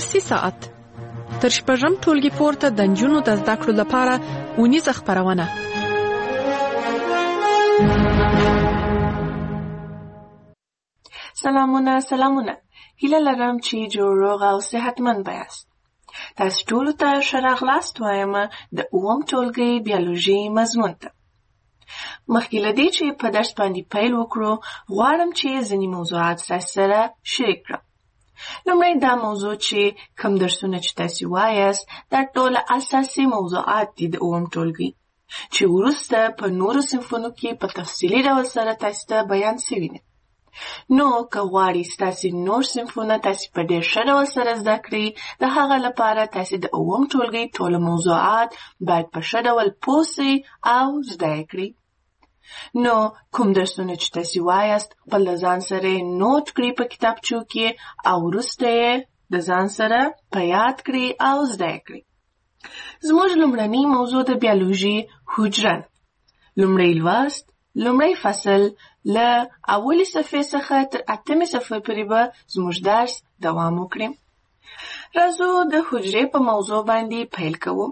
درسي ساعت تر شپږم ټولګي پورته د نجونو د زده کړو لپاره اونیزه خپرونه. سلامونه. هیله لرم چې جوړ روغ او صحتمند یاست. تاسو ټولو ته ښه راغلاست وایم د اووم ټولګي بیولوژي مضمون ته. مخکې له دې چې په درس باندې پیل وکړو، غواړم چې ځینې موضوعات تاسو سره شریک کړم. لومړی دا موضوع چې کوم درسونه چې تاسو وایاست دا ټول اساسي موضوعات دي د اووم ټولګي چې وروسته په نورو صنفونو کې په تفصیلي ډول سره تاسو ته بیان شوي دي. نو که غواړئ ستاسو نور صنفونه تاسو په ډېر ښه ډول سره زده کړئ، د هغه لپاره تاسو د اووم ټولګي ټول موضوعات باید په ښه ډول پوه سئ او زده یې کړئ. نو کوم درسونه چې تاسو وایاست خپل د ځان سره نوٹ کړئ په کتابچو کې او وروسته یې د ځان سره په یاد کړئ او زده یې کړئ. زموږ لومړنی موضوع د بیولوژي حجره. لومړی لوست، لومړی فصل له اولې صفحې څخه تر اتمې صفحې پورې به زموږ درس دوام وکړي. راځو د حجرې په موضوع باندې پیل کوو.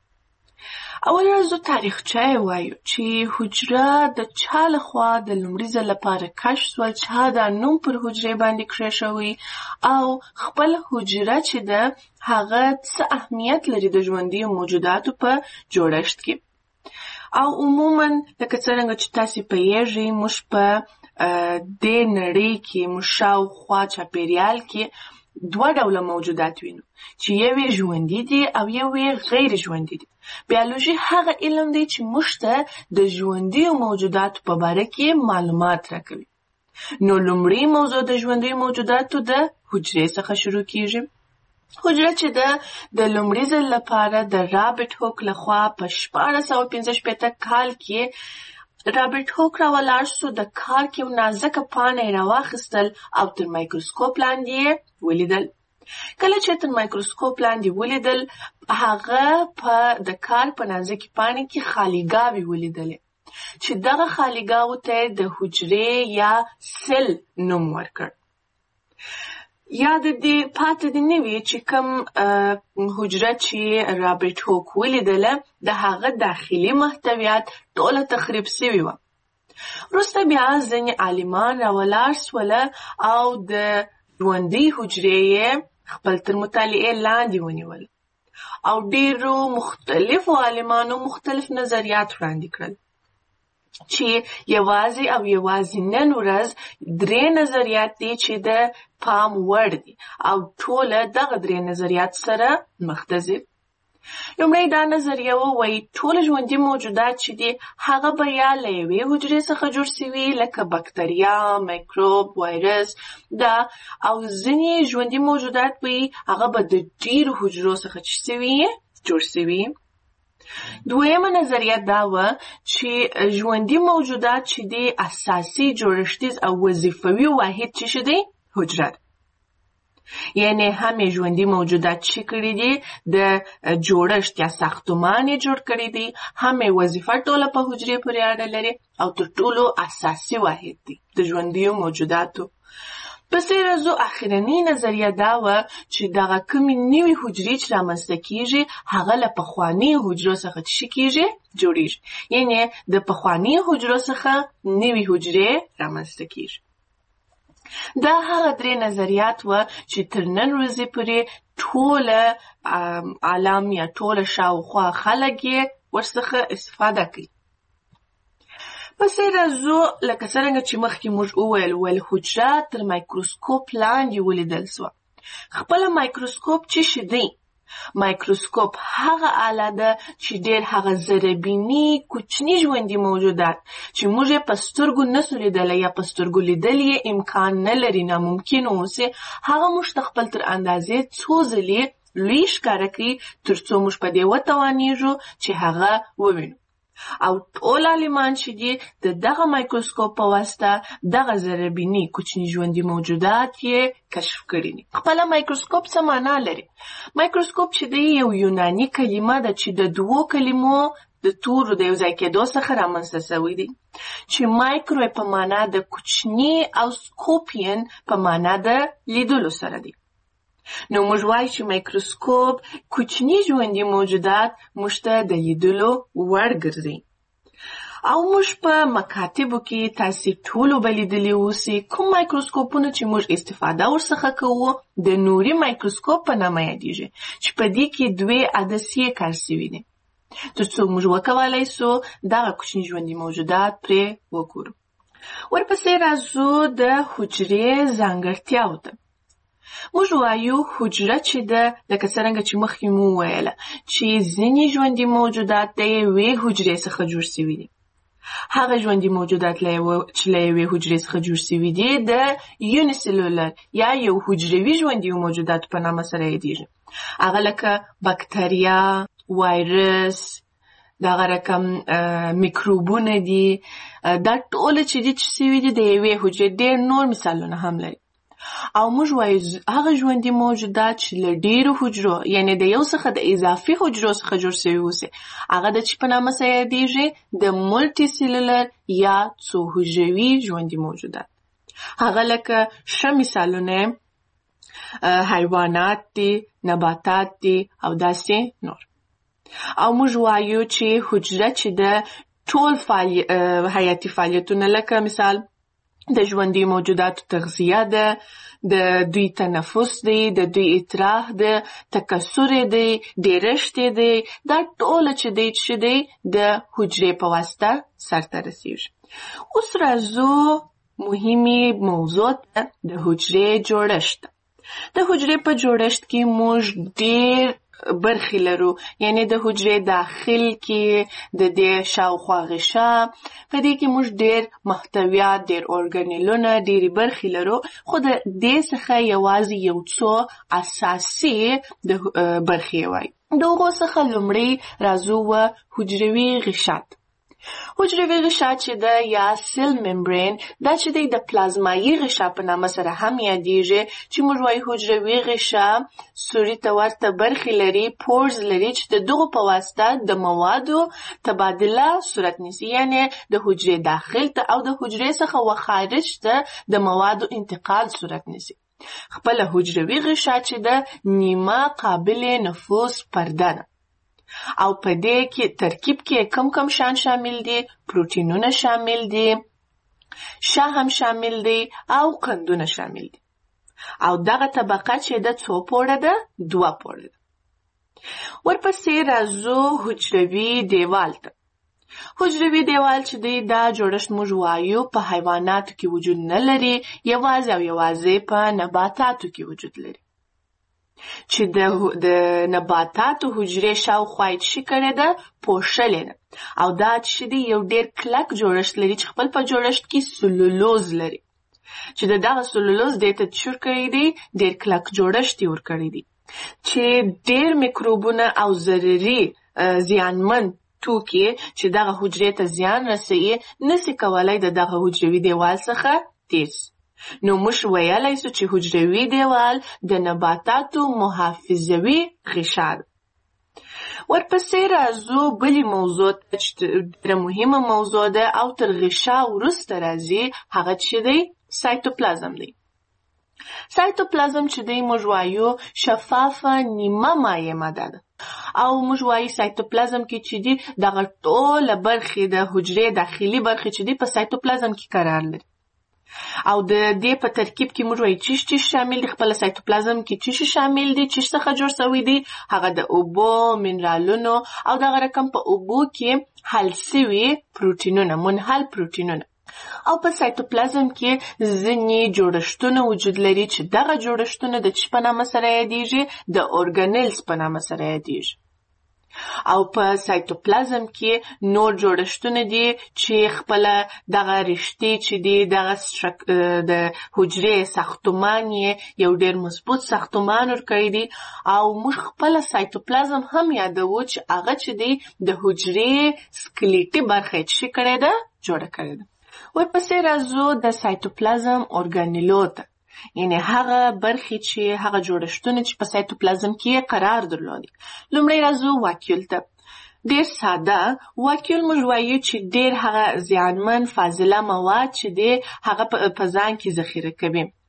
اول راځو تاریخچه وایو چې حجره د چا لخوا د لومړي ځل لپاره کشف شول، چا دا نوم پر حجرې باندې کېښوی او خپل حجره چې ده هغه څه اهمیت لري د ژوندیو موجوداتو په جوړښت کې. او عموما لکه څرنګه چې تاسو پوهیږئ، موږ په دې نړۍ کې موږ شاوخوا چاپیریال کې دوه ډوله موجودات وینو چې یو یې ژوندي دي او یو یې غیر ژوندي دي. بیولوژي هغه علم دی چې موږ ته د ژوندیو موجوداتو په باره کې معلومات راکوي. نو لومړی موضوع د ژوندیو موجوداتو د حجرې څخه شروع کیږي. حجره چې ده د لومړي ځل لپاره د رابرټ هوک لخوا په 1665 کال کې رابرټ هوک راولاړ شو. د کار کې یو نازکه پاڼه یې راواخیستل او تر مایکروسکوپ لاندې یې ولیدل. کله چې تر مایکروسکوپ لاندې ولیدل، هغه په د کار په نازکې پاڼې کې خالیګاوې ولیدلې چې دغه خالیګاوو ته د حجرې یا سل نوم ورکړ. یاد دې پاتې دې نه وي چې کوم حجره چې رابرټ هوک ولیدله د هغه داخلي محتویات ټوله تخریب شوي وه. وروسته بیا ځینې عالمان راولاړ سوله او د ژوندۍ حجرې یې خپل تر مطالعې لاندې ونیول او ډېرو مختلفو عالمانو مختلف نظریات وړاندې کړل چې یوازې نن ورځ 3 نظریات دي چې د پام وړ دي او ټوله دغه 3 نظریات سره مختصر. لومړی دا نظریه وایي ټول ژوندي موجودات چې دي هغه به یا له یوې حجرې څخه جوړ شوي لکه بکتریا، میکروب، وایرس دا، او ځینې ژوندي موجودات به هغه به د ډېرو حجرو څخه جوړ شوي. دویمه نظریه دا وه چې ژوندي موجودات چې دي اساسي جوړښتیز او وظیفوي واحد چې دی حجره ده. یعنی هم ژوندي موجودات چې کړي دي د جوړښت یا ساختمان یې جوړ کړي دي، هم وظیفه ټوله په حجرې پورې اړه لري او تر ټولو اساسي واحد دي د ژوندیو موجوداتو. پسې راځو اخرنۍ نظریه دا وه چې دغه کومې نوې حجرې چې رامنځته کیږي هغه له پخوانیو حجرو څخه څه کیږي جوړیږي، یعنی د پخوانیو حجرو څخه نوې حجرې رامنځته کیږي. دا هغه 3 نظریات وه چې تر نن ورځې پورې ټوله عالم یا ټوله شاوخوا خلک یې ورڅخه استفاده کوي. پسې راځو لکه څرنګه چې مخکې موږ وویل حجره تر مایکروسکوپ لاندې ولیدل سوه. خپله مایکروسکوپ څه شی دی؟ مایکروسکوپ هغه آله ده چې ډېر هغه ذرهبیني کوچني ژوندي موجودات چې موږ یې په سترګو نسو لیدلی یا په سترګو لیدل یې امکان نه لري، ناممکن اوسي، هغه موږ ته خپل تر اندازې څو ځلې لوی ښکاره کوي تر څو موږ په دې وتوانیږو چې هغه ووینو. او ټول عالمان چې دي د دغه مایکروسکوپ په واسطه دغه ذرهبیني کوچني ژوندي موجودات یې کشف کړي دي. خپله مایکروسکوپ څه معنا لري؟ مایکروسکوپ چې دی یو یوناني کلمه ده چې د 2 کلمو د تورو د یو ځای کېدو څخه رامنځته شوی دی، چې مایکرو په معنا د کوچني او سکوپین په معنا د لیدلو سره دی. نو موږ وایو چې مایکروسکوپ کوچني ژوندي موجودات موږ ته د لیدلو وړ ګرځي. او موږ په مکاتبو کې تاسې ټولو به لیدلي اوسئ کوم مایکروسکوپونه چې موږ استفاده ورڅخه کوو د نوري مایکروسکوپ په نامه یادیږي چې په دې کې 2 عدسیې کار سوي دي تر څو موږ وکولای سو دغه کوچني ژوندي موجودات پرې وګورو. ورپسې راځو د حجرې ځانګړتیاو ته. موږ وایو حجره چې ده لکه څرنګه چې مخکې مو وویله چې ځینې ژوندي موجودات د یوې حجرې څخه جوړ سوي دي. هغه ژوندي موجودات چې له یوې حجرې څخه جوړ سوي دي د یونیسلولر یا یو حجروي ژوندي موجودات په نامه سره یادیږي. هغه لکه بکتریا، وایرس، دغه رقم میکروبونه دي. دا ټول چې دي چې سوي دي د یوې حجرې. ډېر نور مثالونه هم لري. او موږ وایو هغه ژوندي موجودات چې له ډېرو حجرو یعنې د یو څخه د اضافي حجرو څخه جوړ سوي اوسي هغه د چې په نامه سره یادیږي د مولټي سیلولر یا څو حجروي ژوندي موجودات. هغه لکه ښه مثالونه حیوانات دي، نباتات دي او داسې نور. او موږ وایو چې حجره چې د ټول حیاتي فعالیتونه لکه مثال د ژوندي موجوداتو تغذیه ده، د دوی تنفس دی، د دوی اطراح ده، تکثر دی، ډیرښت دی، دا ټول چې دی د حجرې په واسطه سرته رسیږي. اوس راځو مهمه موضوع ته د حجرې جوړښت. د حجرې په جوړښت کې موږ ډیر برخې لرو، یعنی د حجرې داخل کې د دې شاوخوا غشا په دې کې موږ ډیر محتویات، ډیر اورګانیلونه، ډیرې برخې لرو، خو د دې څخه یوازې یو څو اساسي د برخې وایي. د هغو څخه لومړی راځو حجروي غشا. حجروي غشا چې ده یا سیل ممبرین دا چې دی د پلازمایي غشا په نامه سره هم یادیږي چې موږ وایو حجروي غشا سوري ته ورته برخې لري، پورز لري چې د دغو په واسطه د موادو تبادله صورت نیسي، یعنی د حجرې داخل ته او د حجرې څخه خارج ته د موادو انتقال صورت نیسي. خپله حجروي غشا چې ده نیمه قابل نفوذ پرده ده. او په دې کې ترکیب کې کم شان شامل دي، پروتینونه شامل دي، شاه هم شامل دي او قندونه شامل دي. او دغه طبقه چې د څو پوړه ده؟ 2 پوړه ده. ورپسې راځو حجروي دیوال ته. حجروي دیوال چې دی دا جوړښت موږ وایو په حیواناتو کې وجود نه لري، یوازې په نباتاتو کې وجود لري. چې د نباتاتو حجرې شاوخوا یې څه کړې ده؟ پوښلې ده. او دا چې دی یو ډېر کلک جوړښت لري چې خپل په جوړښت کې سلولوز لري. چې دغه سلولوز دې ته څه کړی دی؟ ډېر کلک جوړښت یې ورکړی دی چې ډېر میکروبونه او ضرري زیانمن توکي چې دغه حجرې ته زیان رسوي نسي کولای دغه حجروي دیوال څخه تېر شي. نو موږ ویلای سو چې حجروي دیوال د نباتاتو محافظوي غشا ده. ورپسې راځو بلې موضوع ته چې ډېره مهمه موضوع ده او تر غشا وروسته راځي، هغه چې دی سایتوپلازم دی. سایتوپلازم چې دی موږ وایو شفافه نیمه مایع ماده ده. او موږ وایو سایتوپلازم کې چې دی دغه ټوله برخې د حجرې داخلي برخې چې دی په سایتوپلازم کې قرار لري. او د دې په ترکیب کې موږ وایو چې شامل دي. خپل سایتوپلازم کې چې شامل دي، چې څخه جوړ شوی دي، هغه د اوبو، منرالونو او دغه رقم په اوبو کې حل شوي پروتینونه، منحل پروتینونه. او په سایتوپلازم کې ځینې جوړښتونه وجود لري چې دغه جوړښتونه د څه په نامه سره یادیږي؟ د اورګانیلز په نامه سره یادیږي. او په سایتوپلازم کې نور جوړښتونه دي چې خپل دغه رشتې چې دي دغه د حجرې ساختمان یو ډېر مضبوط ساختمان ورکړی دی. او موږ خپل سایتوپلازم هم یادوو چې هغه چې دی د حجرې سکلیټي برخه چې کړی ده جوړه کړی ده. ورپسې راځو د سایتوپلازم اورګانیلو ته، یعنی هغه برخې چې هغه جوړښتونه چې په سایتوپلازم کې قرار درلودي. لومړی راځو واکیول ته. ډېر ساده واکیول موږ وایو چې ډېر هغه زیانمن فاضله مواد چې دی هغه په ځان کې ذخیره کوي.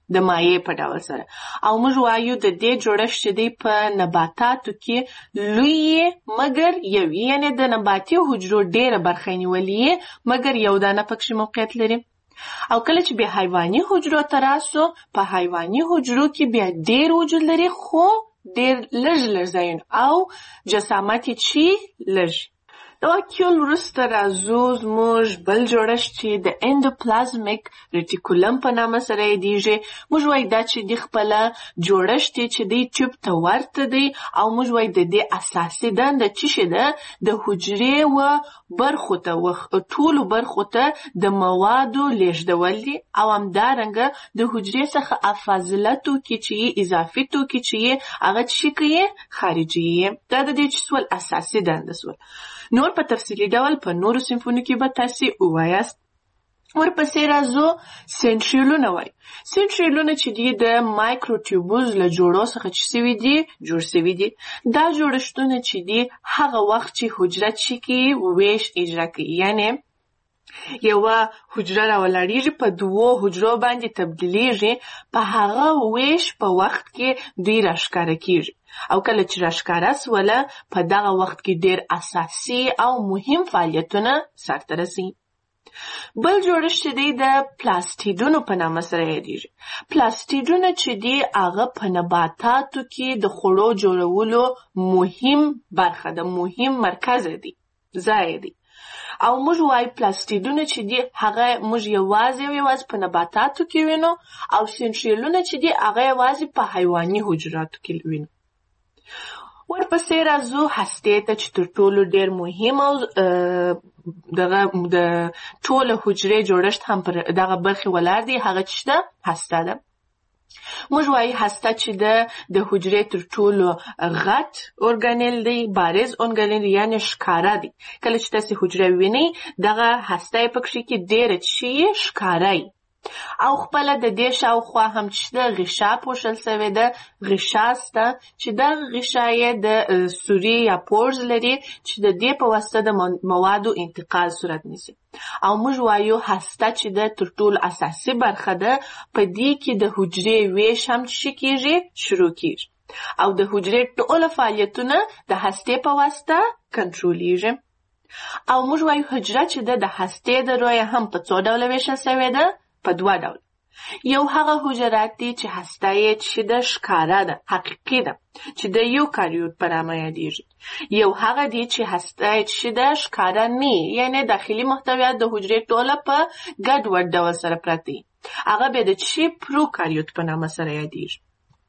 د مایع په ډول سره. او موږ وایو د دې جوړښت چې دی په نباتاتو کې لوی مګر یو، یعنی د نباتي حجرو ډیره برخه نیولې مګر یو دانه پکې موقعیت لري. او کله چې بیا حیواني حجرو ته راسو، په حیواني حجرو کې بیا ډیر وجود لري خو ډیر لږ ځایونه او جسامت یې چې لږ. د واکیول وروسته راځو زموږ بل جوړښت چې د اندوپلازمیک ریټیکولم په نامه سره یادیږي. موږ وایو دا چې د خپله جوړښت چې دی ټیوب ته ورته دی او موږ وایو د دې اساسي دنده چې ده د حجرې و برخو ته ټولو برخو ته د موادو لیږدول دي او همدارنګه د حجرې څخه فاضله توکي چې اضافي توکي چې هغه څه کوي خارجي. دا د دې چې سول اساسي دنده سول. نور په تفصیلي ډول په نورو صنفونو کې به تاسې ووایاست. ورپسې راځو سنټریولونه وایي. سنټریولونه چې دي د مایکروټیوبوز له جوړو څخه چې سوي دي جوړ سوي دي. دا جوړښتونه چې دي هغه وخت چې حجره چې کې ویش اجرا کوي، یعنی یوه حجره راولاړیږي په دوو حجرو باندې تبدیلیږي، په هغه ویش په وخت کې دوی راښکاره کیږي او کله چې راښکاره سوله په دغه وخت کې ډیر اساسي او مهم فعالیتونه سرته رسي. بل جوړښت چې دی د پلاستیډونو په نامه سره یادیږي. پلاستیډونه چې دی هغه په نباتاتو کې د خوړو جوړولو مهم برخه ده، مهم مرکز دی، ځای دی. او موږ وایو پلاستیډونه چې دی هغه موږ یوازې په نباتاتو کې وینو او سنټریولونه چې دی هغه یوازې په حیواني حجراتو کې وینو. ورپسې راځو هستې ته چې تر ټولو ډیر مهم او د ټولو حجرې جوړښت هم پر دغه برخې ولاړ دی. هغه چې ده هسته ده. موږ وایو هسته چې د حجرې تر ټولو غټ ارګانیل دی، بارز ارګانیل یعنی ښکاره دی. کله چې تاسې حجره وینئ دغه هسته یې پکښې کې ډیره چې ښکاره وي او خپله د دې شاوخوا هم چې د غشا پوښل سوې ده، غشا سته چې دغه غشا یې د سوري یا پورز لري چې د دې په واسطه د موادو انتقال صورت نیسي. او موږ وایو هسته چې د تر ټولو اساسي برخه ده، په دې کې د حجرې ویش هم چې کیږي شروع کیږي او د حجرې ټول فعالیتونه د هستې په واسطه کنټرولیږي. او موږ وایو حجره چې د هستې د رویه هم په څو ډوله ویشل سوې ده، په دوه ډول. یو هغه حجرات دي چې هسته یې چې د ښکاره ده، حقیقي ده، چې د یوکاریوت په نامه یادیږي. یو هغه دي چې هسته یې چې د ښکاره نه، یعنی داخلي محتویات د حجرې ټوله په ګډوډ ډول سره پراته دي. هغه بیا د چې پروکاریوت په نامه سره یادیږي.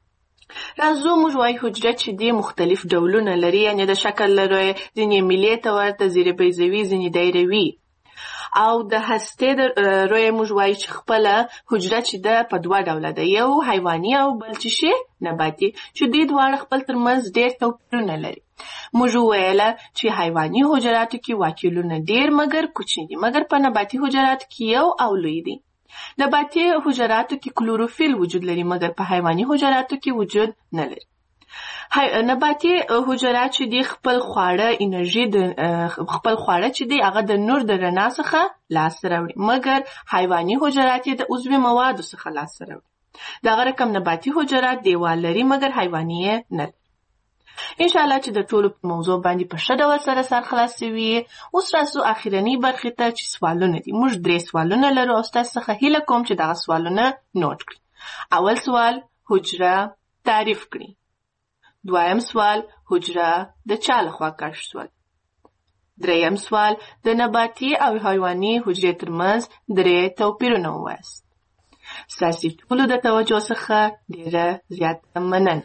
راځو موږ وایو حجره چې دي مختلف ډولونه لري، یعنی د شکل لري ځینې میلې ته ورته، ځینې بیضوي، ځینې دایروي. او د هستې د رویه موږ وایو چې خپله حجره چې ده په دوه ډوله ده، یو حیواني او بل چې نباتي، چې دوی دواړه خپل ترمنځ ډېر توپیرونه لري. موږ وویله چې حیواني حجراتو کې واکیولونه ډېر مګر کوچني دي، مګر په نباتي حجراتو کې یو او لوی دي. نباتي حجراتو کې کلوروفیل وجود لري مګر په حیواني حجراتو کې وجود نه لري. نباتي حجرات چې دي خپل خواړه انرژي خپل خواړه چې دي هغه د نور د رڼا څخه لاسته راوړي، مګر حیواني حجرات یې د عضوي موادو څخه لاسته راوړي. دغه رقم نباتي حجرات دیوال لري مګر حیواني یې نه لري. انشاءالله چې د ټولو په موضوع باندې په ښه ډول سره سر خلاصوي. اوس راځو اخرنۍ برخې ته چې سوالونه دي. موږ 3 سوالونه لرو او ستاسو څخه هیله کوم چې دغه سوالونه نوٹ کړئ. اول سوال حجره تعریف کړئ. دویم سوال حجره د چا لخوا کشف شول. دریم سوال د نباتي او حیواني حجرې ترمنځ 3 توپیرونه ووایاست. ستاسو ټولو د توجه څخه ډیره زیاته مننه.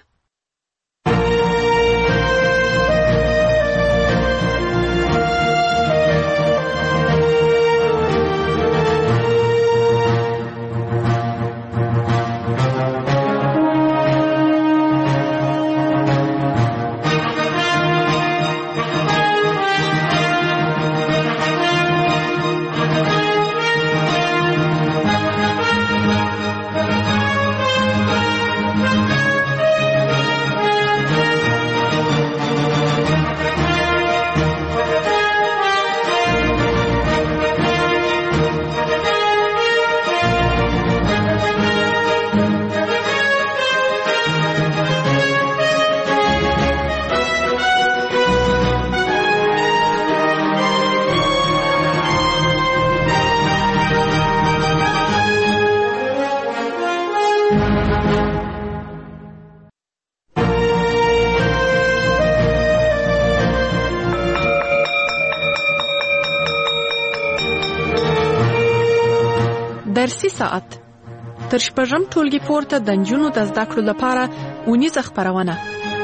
ارسي ساعت تر شپږم ټولګي پورته د نجونو د زده کړو لپاره اونیزه خپرونه.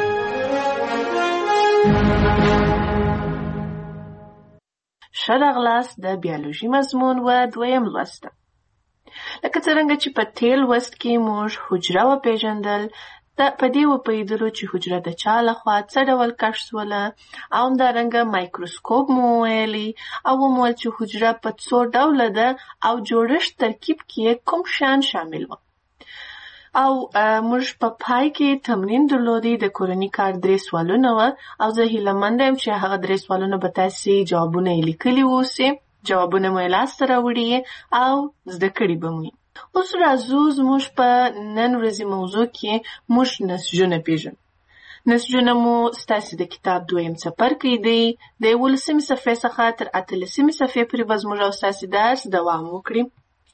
ښه راغلاست د بیولوژي مضمون و دویم لوست. لکه څرنګه چې په تیر لوست کې موږ حجره وپېژندل، په دې وپوهېدلو چې حجره د چا لخوا څه ډول کشف شوله، او همدارنګه مایکروسکوپ مو وویلي او ومویل چې حجره په څو ډوله ده او جوړښت ترکیب کې کوم شیان شامل وو. او موږ په پای کې تمرین درلودی د کورني کار 3 سوالونه و او زه هیله منده یم چې هغه 3 سوالونه به تاسې جوابونه یې لیکلي اوسئ، جوابونه مو یې لاسته راوړي او زده کړي به مو. اوس راځو زموږ په نن ورځې موضوع کې موږ نسجونه پېژنو. نسجونه مو ستاسې د کتاب 2م څپرکی دی، د 11مې صفحې څخه تر 18مې صفحې پورې به زموږ او ستاسې درس دوام وکړي.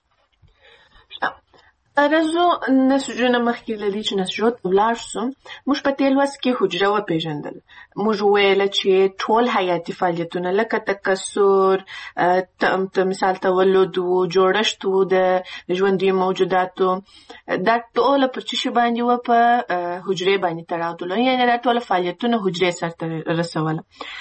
راځو نسجونه مخکې له دې چې نسجو ته ولاړ شو، موږ په تېر لوست کې حجره وپېژندل. موږ وویله چې ټول حیاتي فعالیتونه لکه تکثر، مثال تولد و، جوړښت و د ژوندیو موجوداتو، دا ټوله پر څه شي باندې وه؟ په حجرې باندې تړاو درلود، یعنې دا ټوله فعالیتونه حجرې سرته رسوله.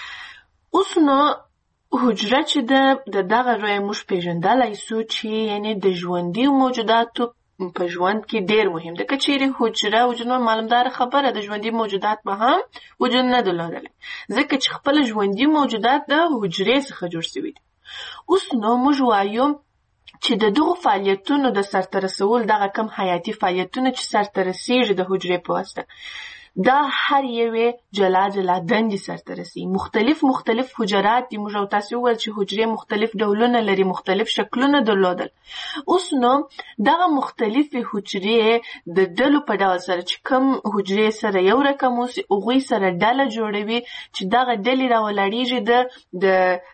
اوس نو حجره چې ده د دغه رویه موږ پېژندلی سو چې یعنې د ژوندیو موجوداتو په ژوند کې ډیر مهم ده. که چیرې حجره وجود معلومداره خبره د ژوندي موجودات به هم وجود نه درلودلی، ځکه چې خپله ژوندي موجودات د حجرې څخه جوړ شوي دي. اوس نو موږ وایو چې د دغو فعالیتونو د سرته رسول، دغه کم حیاتي فعالیتونه چې سرته رسیږي د حجرې په واسطه، دا هر یوې جلا جلا دندې سرته رسي. مختلف حجرات دي. موږ او تاسې وویل چې حجرې مختلف ډولونه لري، مختلف شکلونه درلودل. اوس نو دغه مختلفې حجرې د ډلو په ډول سره چې کوم حجرې سره یو رقم اوسي، هغوی سره ډله جوړوي چې دغه ډلې راولاړېږي د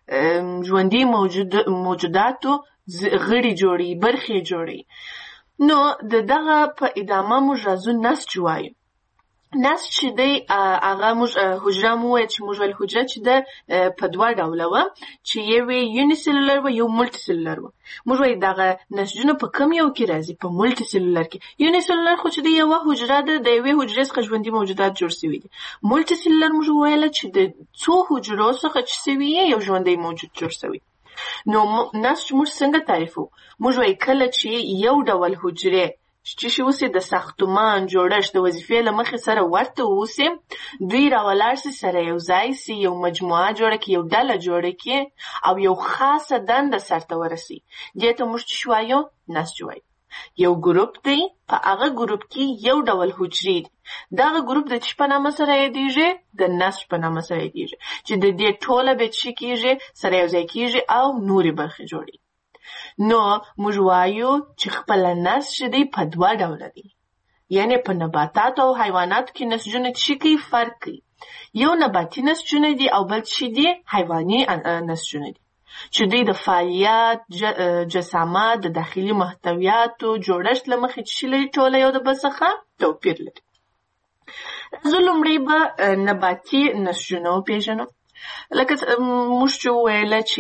ژوندي موجوداتو غړي جوړي، برخې جوړي. نو د دغه په ادامه موږ راځو نسج وایو. نسج چې دی هغه موږ حجره مو وویل چې موږ ویل حجره چې ده په 2 ډوله وه، چې یو یې یونیسلولر وه، یو ملټي سلولر وه. موږ وایو دغه نسجونه په کوم یو کې راځي؟ په ملټي سلولر کې. یونیسلولر خو چې د یوه حجره ده، د یوې حجرې څخه ژوندي موجودات جوړ شوي دي. ملټي سلولر موږ وویله چې د څو حجرو څخه چې شوي یو ژوندی موجود جوړ شوی. نو نسج موږ څنګه تعریفوو؟ موږ وایو کله چې یو ډول حجرې چې شي اوسي د ساختمان جوړښت د وظیفې له مخې سره ورته اوسي، دوی راولاړ سي، سره یو ځای سي، یو مجموعه جوړه کړي، یو ډله جوړه کړي او یو خاصه دنده سرته ورسي. دې ته موږ چې وایو نسج وایو. یو ګروپ دی، په هغه ګروپ کې یو ډول حجرې دي. دغه ګروپ د څه په نامه سره یادېږي؟ د نسج په نامه سره یادېږي، چې د دې ټوله به څه کېږي؟ سره یو ځای کېږي او نورې برخې جوړي. نو موږ وایو چې خپله نسج دی په 2 ډوله دی. یعنې په نباتاتو او حیواناتو کې نسجونه څه کوي؟ فرق کوي. یو نباتي نسجونه دي او بل څه دي؟ حیواني نسجونه دي، چې دوی د فعالیت، جسامت، د داخلي محتویاتو، جوړښت له مخې څه لري؟ ټوله یو د بل څخه توپیر لري. زه لومړی به نباتي نسجونه وپېژنم. لکه موږ چې وویله چې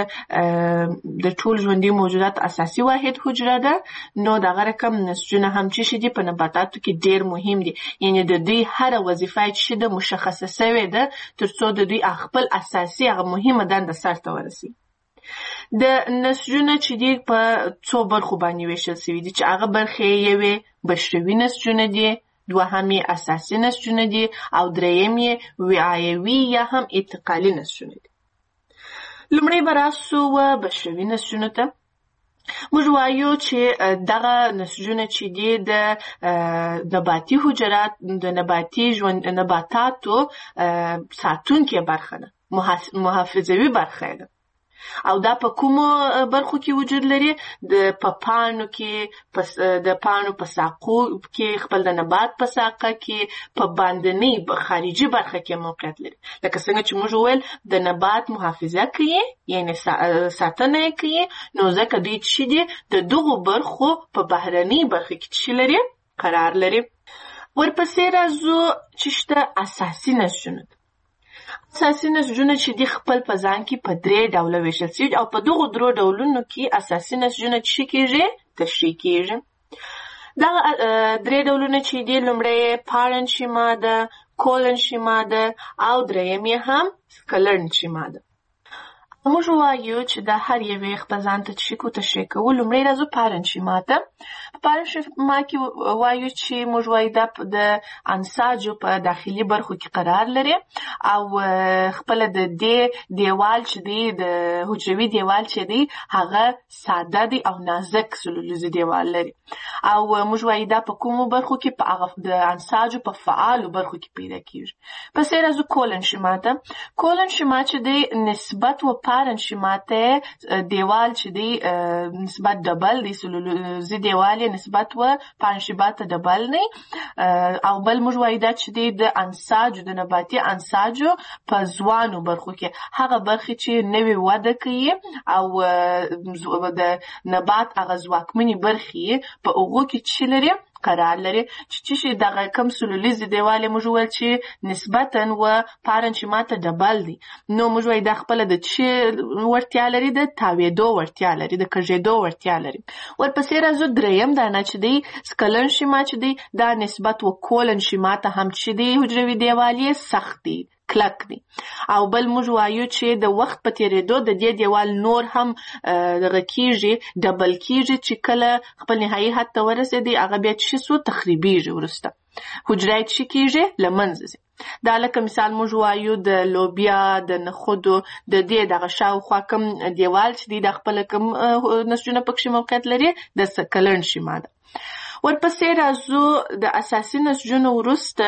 د ټول ژوندي موجودات اساسي واحد حجره ده، نو دغه رقم نسجونه هم چې دي په نباتاتو کې ډیر مهم دي. یعنې د دوی هره وظیفه چې ده مشخصه سوې ده تر څو د دوی خپل اساسي هغه مهمه دنده سرته ورسي. د نسجونه چې دي په څو برخو باندې ویشل سوي دي، چې هغه برخې یوې بشروي نسجونه دي، دوهم یې اساسي نسجونه دي او دریم یې وعایوي یا هم انتقالي نسجونه دي. لومړی به راسو بشروي نسجونو ته. موږ وایو چې دغه نسجونه چې دي د نباتي حجرات، د نباتاتو ساتونکې برخه ده، محافظوي برخه ده. او دا په کومو برخو کې وجود لري؟ په پاڼو کې، د پاڼو په ساقو کې، خپل د نبات په ساقه کې، په باندنۍ خارجي برخه کې موقعیت لري. لکه څنګه چې موږ وویل د نبات محافظه کوي، یعنې ساتنه یې کوي، نو ځکه دوی چې دي د دغو برخو په بهرنۍ برخه کې چې لري قرار لري. ورپسې راځو چې شته اساسي نسجونه. اساسي نسجونه چې دي خپل په ځان کې په 3 ډوله ویشل شوي او په دغو 3 ډولونو کې اساسي نسجونه چې کېږي تشریح کېږي. دغه 3 ډولونه چې دي لومړی پارنشي ماده، کولنشي ماده او دریم یې هم سکلرنشي ماده. موږ وایو چې د هر یوې خپل ځان ته تشریح کوو. لومړی راځو پارنشي ماده. په پارنشي ماده کې وایو چې موږ وایو دا د انساجو په داخلي برخو کې قرار لري او خپل د دې دیوال چې دی د حجروي دیوال چې دی هغه ساده دی او نازک سلولیزي دیوال لري او موږ وایو دا په کومو برخو کې په هغه د انساجو په فعالو برخو کې پیدا کیږي. پس راځو کولنشي ماده. کولنشي ماده چې دی نسبت و پارنشي ماده دیوال چې دی نسبت ډبل دی سلولیزي دیوال نسبت و پارنشي ماده ډبل نه او بل موږ وایو دا چې دی د انساجو د نباتي انساجو په ځوانو برخو کې هغه برخې چې نوې وده کوي او د نبات هغه ځواکمنې برخې په هغو کې چې لري قرار لري چې دغه کم سلولیزي دیوال موږ ویل چې نسبتاً و پارنشي ماده ډبل دی نو موږ وایو دا خپل د چې ورتیا لري د تاویدو ورتیا لري د کږېدو ورتیا لري. ورپسې راځو دریم دانه چې دی سکلرنشي ماده چې دی دا نسبت و کولنشي ماده هم چې دی حجروي دیوال یې سخت دی کلک دی او بل موږ وایو چې د وخت په تیریدو د دې دیوال نور هم دغه کیږي ډبل کیږي چې کله خپل نهایي حد ته ورسېدي هغه بیا چې سو تخریبیږي وروسته حجره چې کیږي لمنځه ځي. دا لکه مثال موږ وایو د لوبیا د نخودو د دې دغه شاوخوا کوم دیوال چې دی د خپل کوم نسجونه پکې موقعیت لري د سکلرنشي ماده. ورپسې راځو د اساسي نسجونو وروسته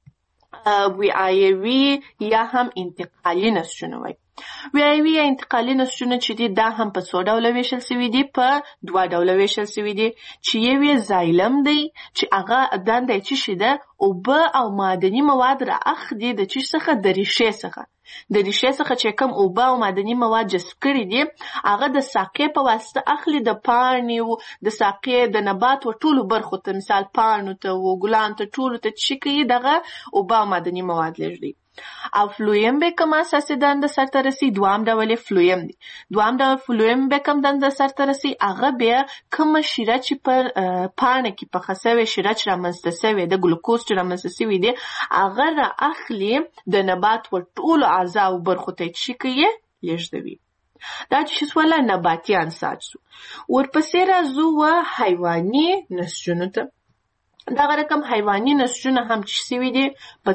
ویایوي یا هم انتقالي نسجونه وایي. ویایوي یا انتقالي نسجونه چې دي دا هم په 2 ډوله ویشل شوي دي په 2 ډوله ویشل شوي دي چې یو یې زایلم دی چې هغه دنده یې څه ده اوبه او معدني مواد را اخلي د څه څخه د ریښې څخه چې کوم اوبه او معدني مواد جذب کړي دي هغه د ساقې په واسطه اخلي د پاڼې او د ساقې د نبات و ټولو برخو ته مثال پاڼو ته او ګلان ته ټولو ته چې کوي دغه اوبه او معدني مواد لږدي. او فلویم به کوم اساسي دنده سرته رسي دوام ډول فلویم دی. دوام ډول فلویم به کوم دنده سرته رسي هغه بیا کوم شیره چې پر پاڼه کې په خسوي شیره چې رامنځته شوی د ګلوکوز چې رامنځته شوی دی هغه را اخلي د نبات و ټولو اعضاء او برخو ته چې کوي لږدوي. دا چې سواله نباتي انساج سو. ورپسې راځو و حیواني نسجونو ته. دغه رقم حیواني نسجونه هم چې سوي دي په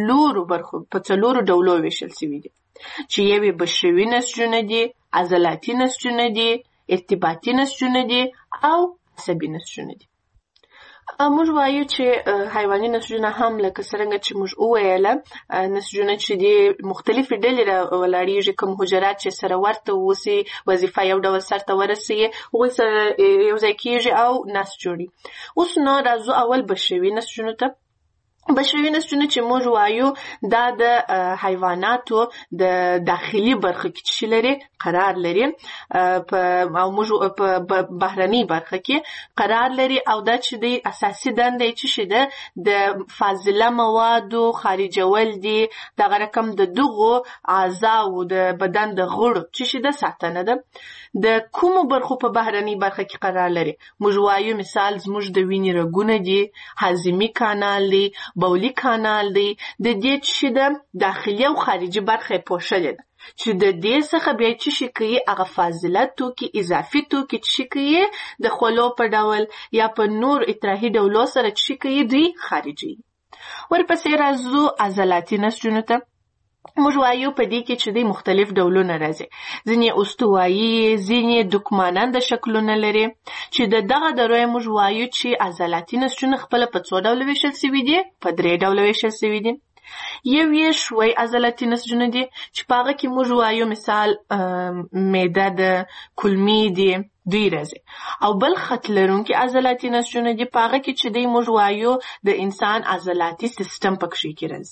4 ډولو ویشل سوي دي چې یوې بشري نسجونه دي، عضلاتي نسجونه دي، ارتباطي نسجونه دي او عصبي نسجونه دي. موږ وایو چې حیواني نسجونه هم لکه څرنګه چې موږ وویله نسجونه چې دي مختلفې ډلې ولاړیږي کوم حجرات چې سره ورته اوسي وظیفه یو ډول سرته ورسوي هغوی سره یو ځای کېږي او نسج جوړي. اوس نو راځو اول بشري نسجونو ته. بشري نسجونه چې موږ وایو دا د حیواناتو د داخلي برخه کې چې لري قرار لري او موږ په بهرني برخه کې قرار لري او دا چې د اساسي دنده چې شته د فاضله موادو خارجول دي دغه رقم د دغو اعضاء او د بدن د غړو چې شته ساتنه ده د کومو برخو په بهرني برخه کې قرار لري. موږ وایو مثال زموږ د وینې رګونه دي، هاضمي کانال دی، بولی کانال دی، د دې چې د داخلي او خارجي برخه پوښلې ده چې د دې څخه بیا چې کوي هغه فاضله توکي اضافي توکي چې کوي د خولو په ډول یا په نور اطراحي ډولو سره چې کوي دوی خارجي. ورپسې راځو عضلاتي نسجونو ته. موږ وایو په دې کې چې د مختلف ډولونه راځي. ځینې استوایي، ځینې دوکماننده شکلونه لري چې دغه دروي موږ وایو چې عضلاتي نسجونه خپل په 2 ډول ویشل شوي دي په 3 ډول ویشل شوي دي. یو یې شوي عضلاتي نسجونه دي چې په هغه کې موږ وایو مثال معده ده، کولمې دي دوی راځي او بل خط لرونکي عضلاتي نسجونه دي په هغه کې چې دوی موږ وایو د انسان عضلاتي سیستم پکې کې راځي.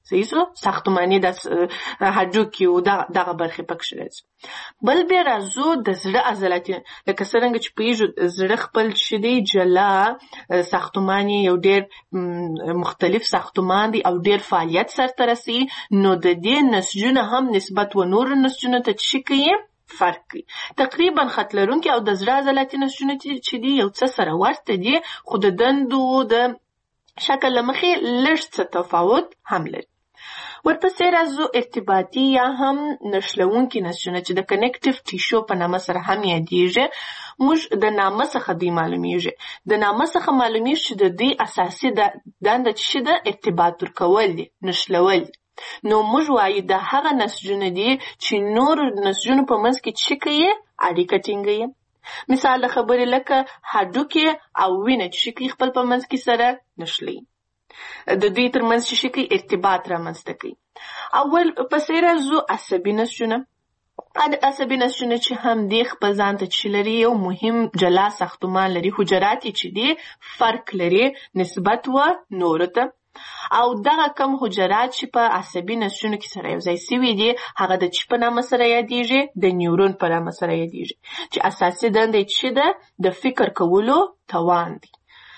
صحیح سو ساختماني د هډوکي او دغه برخې پکې راځي. بل بیا راځو د زړه عضلات، لکه څنګه چې پیژو زړه خپل شدي جلا ساختماني یو ډېر مختلف ساختمان دی او ډېر فعالیت سرته رسي، نو د دې نسجونه هم نسبت و نور نسجونه ته څه کوي فرق کوي. تقریبا خط لرونکي او د زړه عضلاتي نسجونه چې دي یو څه سره ورته دي، خو د دندو د شکل له مخې لږ څه تفاوت هم لري. ورپسې راځو ارتباطي یا هم نښلونکي نسجونه چې د کنیکټیو ټیشو په نامه سره هم یادیږي. موږ د نامه څخه دوی معلومیږي. د نامه څخه معلومیږي چې د دوی اساسي دنده چې ده ارتباط ورکول دي، نښلول دي. نو موږ وایو د هغه نسجونه دي چې نور نسجونو په منځ کې څه کوي؟ اړیکه ټینګوي. مثال د خبرې لکه هډوکي او وینه چې کوي خپل په منځ کې سره نښلي، د دوی ترمنځ چې کوي ارتباط رامنځته کوي. اول پسې راځو عصبي نسجونه. عصبي نسجونه چې هم دی خپل ځان ته چې لري یو مهم جلا ساختمان لري، حجرات چې دي فرق لري نسبت و نورو ته، او دغه کم حجرات چې په عصبي نسجونو کې سره یو ځای سوي دي هغه د چی په نامه سره یادیږي؟ د نیورون په نامه سره یادیږي، چې اساسي دنده چې ده د فکر کولو توان دی.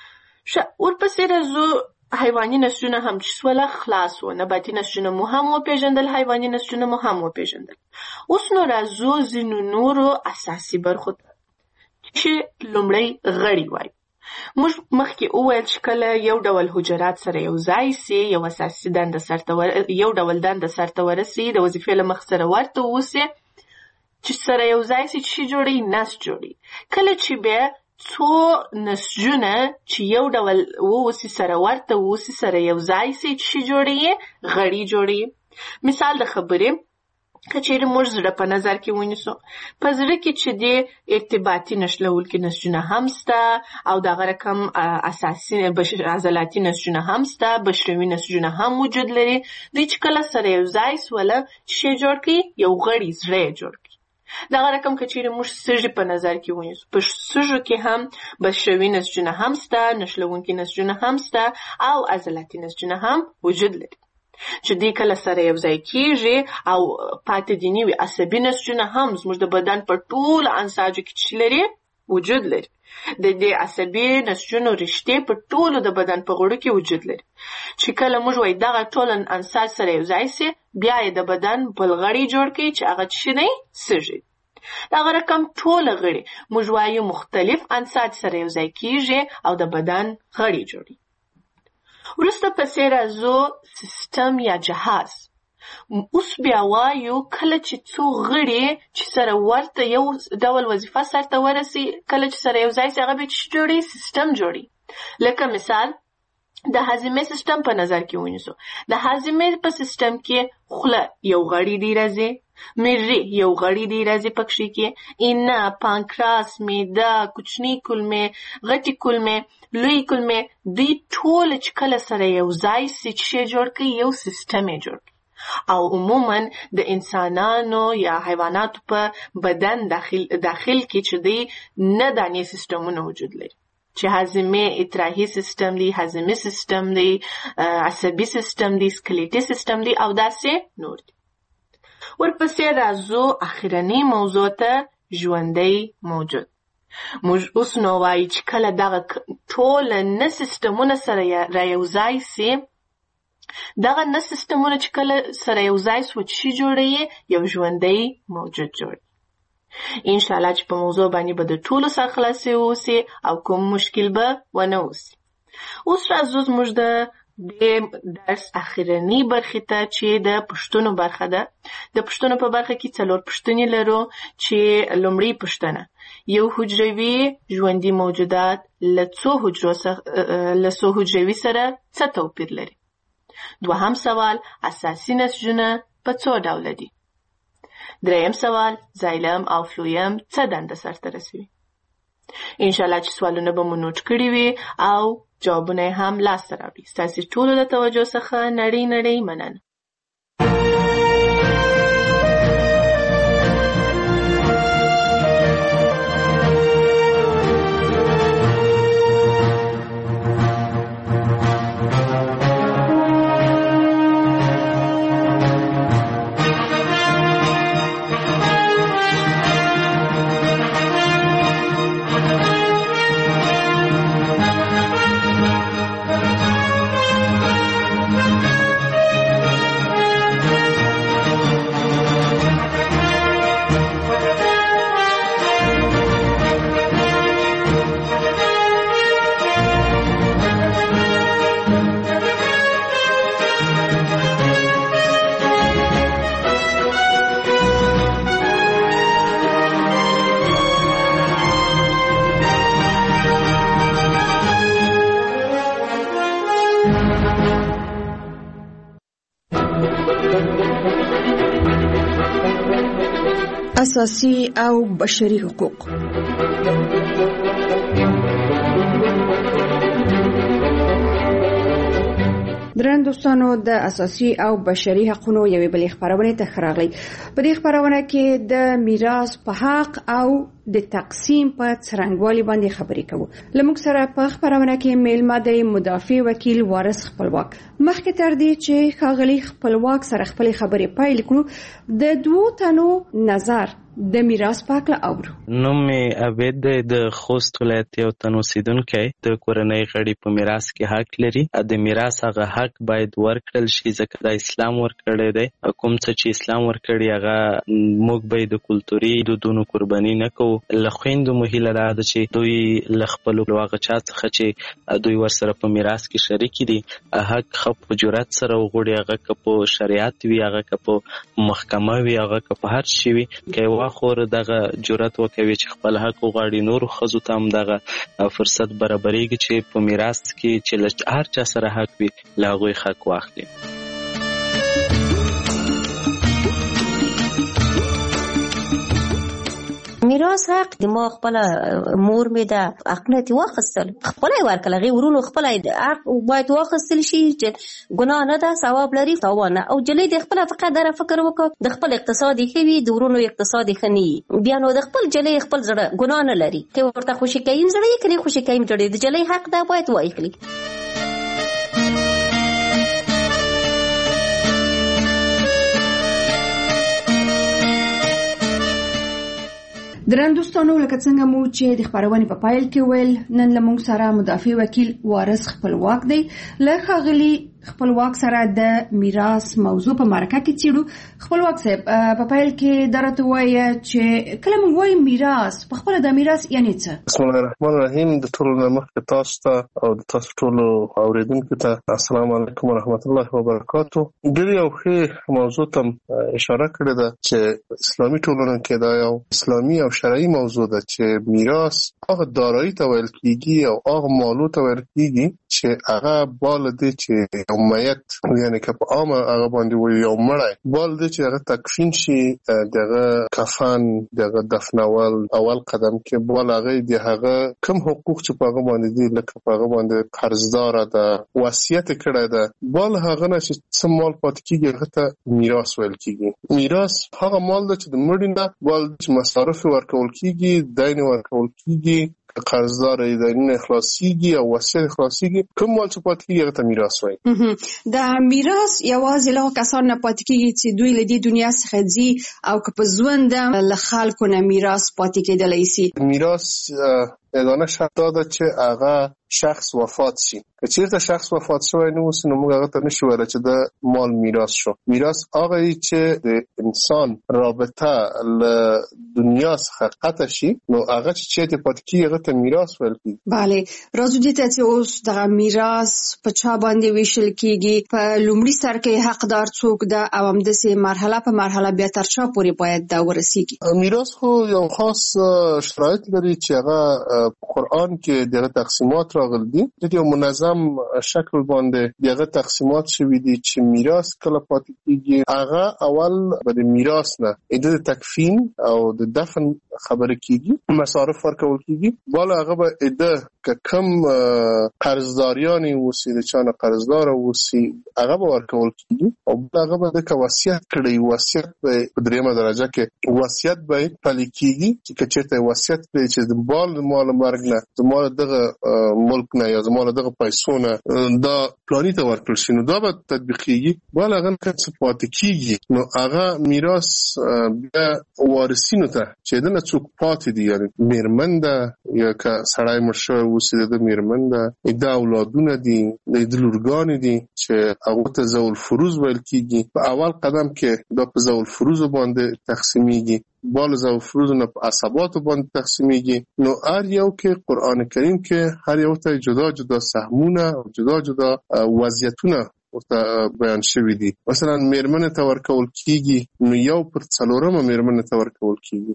ورپسې راځو حیواني نسجونه هم چې سوله خلاص و. نباتي نسجونه مو هم وپېژندل، حیواني نسجونه مو هم وپېژندل. اوس نو راځو ځینو نورو اساسي برخو ته چې لومړی غړي وایي. موږ مخکې وویل چې کله یو ډول حجرات سره یو ځای سي، یو اساسي دنده یو ډول دنده سرته ورسي، د وظیفې له مخې سره ورته اوسي، چې سره یو ځای سي چې جوړي نسج جوړي. کله چې بیا څو نسجونه چې یو ډول اوسي سره ورته اوسي سره یو ځای سي چې جوړي غړي جوړي. مثال د خبرې که چیرې موږ زړه په نظر کې ونیسو، په زړه کې چې دی ارتباطي نښلونکي نسجونه هم سته او دغه رقم اساسي عضلاتي نسجونه هم سته، بشروي نسجونه هم وجود لري. دوی چې کله سره یو ځای سوله چې جوړ کړي یو غړی زړه یې جوړ کړي. دغه رقم که چیرې موږ سږي په نظر کې ونیسو، په سږو کې هم بشروي نسجونه هم سته، نښلونکي نسجونه هم سته او عضلاتي نسجونه هم وجود لري، چې دوی کله سره یو ځای کېږي او پاتې دي نوي عصبي نسجونه هم زموږ د بدن په ټولو انساجو کې چې لري وجود لري. د دې عصبي نسجونو رشتې په ټولو د بدن په غړو کې وجود لري، چې کله موږ وایي دغه ټول انساج سره یو ځای سي بیا یې د بدن بل غړی جوړ کړي چې هغه څه دی؟ سږي. دغه رقم ټول غړي موږ وایو مختلف انساج سره یو ځای کېږي او د بدن غړي جوړي. وروسته پسې راځو سیستم یا جهاز. اوس بیا وایو کله چې څو غړي چې سره ورته یو ډول وظیفه سرته ورسي، کله چې سره یو ځای سي هغه بیا چې جوړي سیستم جوړي. لکه مثال د هاضمې سیستم په نظر کې ونیسو. د هاضمې په سیستم کې خوله یو غړی دی راځي، مری یو غړی دی راځي پکې کې، اینه، پانکراس، معده، کوچنی کولمې، غټي کولمې، لوی کولمې، دوی ټول چې کله سره یو ځای سي چې جوړ کړي یو سیستم یې جوړ کړي. او عموما د انسانانو یا حیواناتو په بدن داخل کې چې دی نه دانې سیستمونه وجود لري، چې هاضمې اطراحي سیستم دی، هاضمي سیستم دی، عصبي سیستم دی، سکلیټي سیستم دی او داسې نور دی. ورپسې راځو اخرنۍ موضوع ته، ژوندی موجود. موږ اوس نو وایو چې کله دغه ټول نه سیستمونه سره را یو ځای سي، دغه نه سیستمونه چې کله سره یو ځای سو چې جوړوي یو ژوندی موجود جوړوي. انشاءالله چې په موضوع باندې به د ټولو سرخلاصي اوسي او کوم مشکل به ونه اوسي. اوس راځو زموږ د درس اخرنۍ برخې ته چې د پوښتنو برخه ده. د پوښتنو په برخه کې 4 پوښتنې لرو، چې لومړی پوښتنه یو حجروي ژوندي موجودات له څو حجروي سره څه توپیر لري. دوهم سوال اساسي نسجونه په څو ډوله دي. دریم سوال زایلم او فلویم څه دنده سرته رسوي. انشاءالله چې سوالونه به مو نوٹ کړي وي او جوابونه هم لاسته راوړي. ستاسو ټولو د توجه څخه نړۍ مننه. اساسي او بشري حقوق. درن دوستانو د اساسي او بشري حقوقو یوې بلې خبرونه ته خراغلي. په دې خبرونه کې د میراث په حق او د تقسیم په څرنګوالي باندې خبرې کوو. لموږ سره په خبرونه کې میلمه د مدافع وکیل وارث خپلواک. مخکې تر دې چې ښاغلي خپلواک سره خپل خبرې پیل کړو، د دوو تنو نظر د میراث په اړه اورو. نوم مې عبید دی، د خوست ولایت یو تن اوسیدونکی. د کورنۍ غړي په میراث کې حق لري. د میراث هغه حق باید ورکړل شي ځکه د اسلام ورکړی دی. کوم څه چې اسلام ورکړي هغه موږ به د کلتوري دودونو قرباني نه کوو. له خویندو مو هیله دا ده چې دوی له خپلو هغه چا څخه چې دوی ورسره په میراث کې شریک دي حق ښه په جرأت سره وغواړي. هغه که په شریعت وي، هغه که په محکمه وي، هغه که په هر شي وي، که خور دغه جرأت وکوي چې خپل حق وغواړي. نورو ښځو ته هم دغه فرصت برابرېږي چې په میراث کې چې هر چا سره حق وي له هغوی حق واخلي. میراث حق د ما خپل مور مې د حقنه واخیستل، خپل یې ورکړل. هغې ورونو خپل حق باید واخیستل شي چې ګناه نه ده، ثواب لري، تاوان نه. او جلۍ د خپل فقط دغه فکر وکړ د خپل اقتصاد ښه وي، د ورونو اقتصاد ښه نه وي، بیا نو د خپل جلۍ خپل زړه ګناه نه لري. که ورته خوشي کوي زړه یې کړي، خوشي کوي زړه د جلۍ حق ده باید واخلي. درن دوستانو، لکه څنګه مو چې د خبرونې په پایل کې ویل، نن لمونږ سره مدافع وکیل وارث خپلواک دی. له ښاغلي خپلواک سره د میراث موضوع په مرکه کې چیرو. خپلواک صاحب، په پایل کې درته وایي چې کله موږ وایو میراث، په خپل د میراث یعنی څه؟ بسم الله الرحمن الرحیم. د ټولو نه مخکې تاسو ته او د تاسو ټولو اوریدونکو ته السلام علیکم ورحمت الله وبرکاتو. ډېر یو ښه موضوع ته اشاره کړې ده چې اسلامي ټولنه کې دا یو اسلامي او شرعي موضوع ده چې میراث هغه دارایی ته ویل کېږي او هغه مالو ته ویل کېږي چې هغه بال دی چې یو میت، یعنی که په عامه هغه باندې وایي یو مړی، بال دی چې هغه تکفین شي، دغه کفن، دغه دفنول اول قدم کې بال هغه دی، هغه کم حقوق چې په هغه باندې دي، لکه په هغه باندې قرضداره ده، وصیت کړی ده، بال هغه نه چې څه مال پاتې کېږي هغه ته میراث ویل کېږي. میراث هغه مال ده چې د مړي نه بال چې مصارف ورکول کېږي، دین ورکول کېږي، قرضدار دینونه خلاصيږي او وصیت خلاصيږي، کوم مال چې پاتې کېږي هغه ته میراث وایي. د میراث یوازې له کسانو نه پاتې کېږي چې دوی له دې دنیا څخه ځي او که په ژوند له خلکو نه میراث پاتې کېدلی شي. میراث یادانه شرط ده چې هغه شخص وفات شي. که چیرته شخص وفات شوی نه اوسي نو موږ هغه ته نشو ویلی چې د مال میراث شو. میراث هغه چې د انسان رابطه له دنیا څخه قطع شي نو هغه چې چیرته پاتې کېږي هغه ته میراث ویل کېږي. بله، راځو دې ته چې اوس دغه میراث په چا باندې ویشل کېږي، په لومړي سر کې حقدار څوک ده او همداسې مرحله په مرحله بیا تر چا پورې باید دا ورسیږي. میراث خو یو خاص شرایط لري چې هغه قرآن کې دغه تقسیمات راغلي دي. د یو منظم شکل باندې دغه تقسیمات شوي دي چې میراث کله پاتې کېږي. هغه اول به د میراث نه د تکفین او د دفن خبره کېږي، مصارف ورکول کېږي. بالا هغه به که کم قرضداریانی اوسي، د چا نه قرضدار اوسي، هغه به ورکول کېږي. او هغه به د وصیت کړي، وصیت به په دریمه درجه کې وصیت به پلي کېږي چې چېرته وصیت کړي چې د مال مرګ نه، د مال دغه ملک نه یا د مال دغه پیسو نه دا پلاني ته ورکړل شي نو دا به تطبیقېږي. بالا هغه څه پاتې کېږي نو هغه میراث بیا وارثینو ته چې دنه څوک پاتې دي، یعنی میرمن ده یا که سړی مړ شوی اوسي د میرمن ده، د اولادونه دي، د لورګانې دي چې هغه ته ذوی الفروض ویل کېږي. په اول قدم کې دا په ذوی الفروض باندې تقسیمیږي، بال ذوی الفروض نه په عصباتو باندې تقسیمیږي. نو هر یو کې قرآن کریم کې هر یو ته جدا جدا سهمونه او جدا جدا وضعیتونه ورته بیان شوي دي. مثلا میرمن ته ورکول کېږي نو 1/4 میرمن ته ورکول کېږي،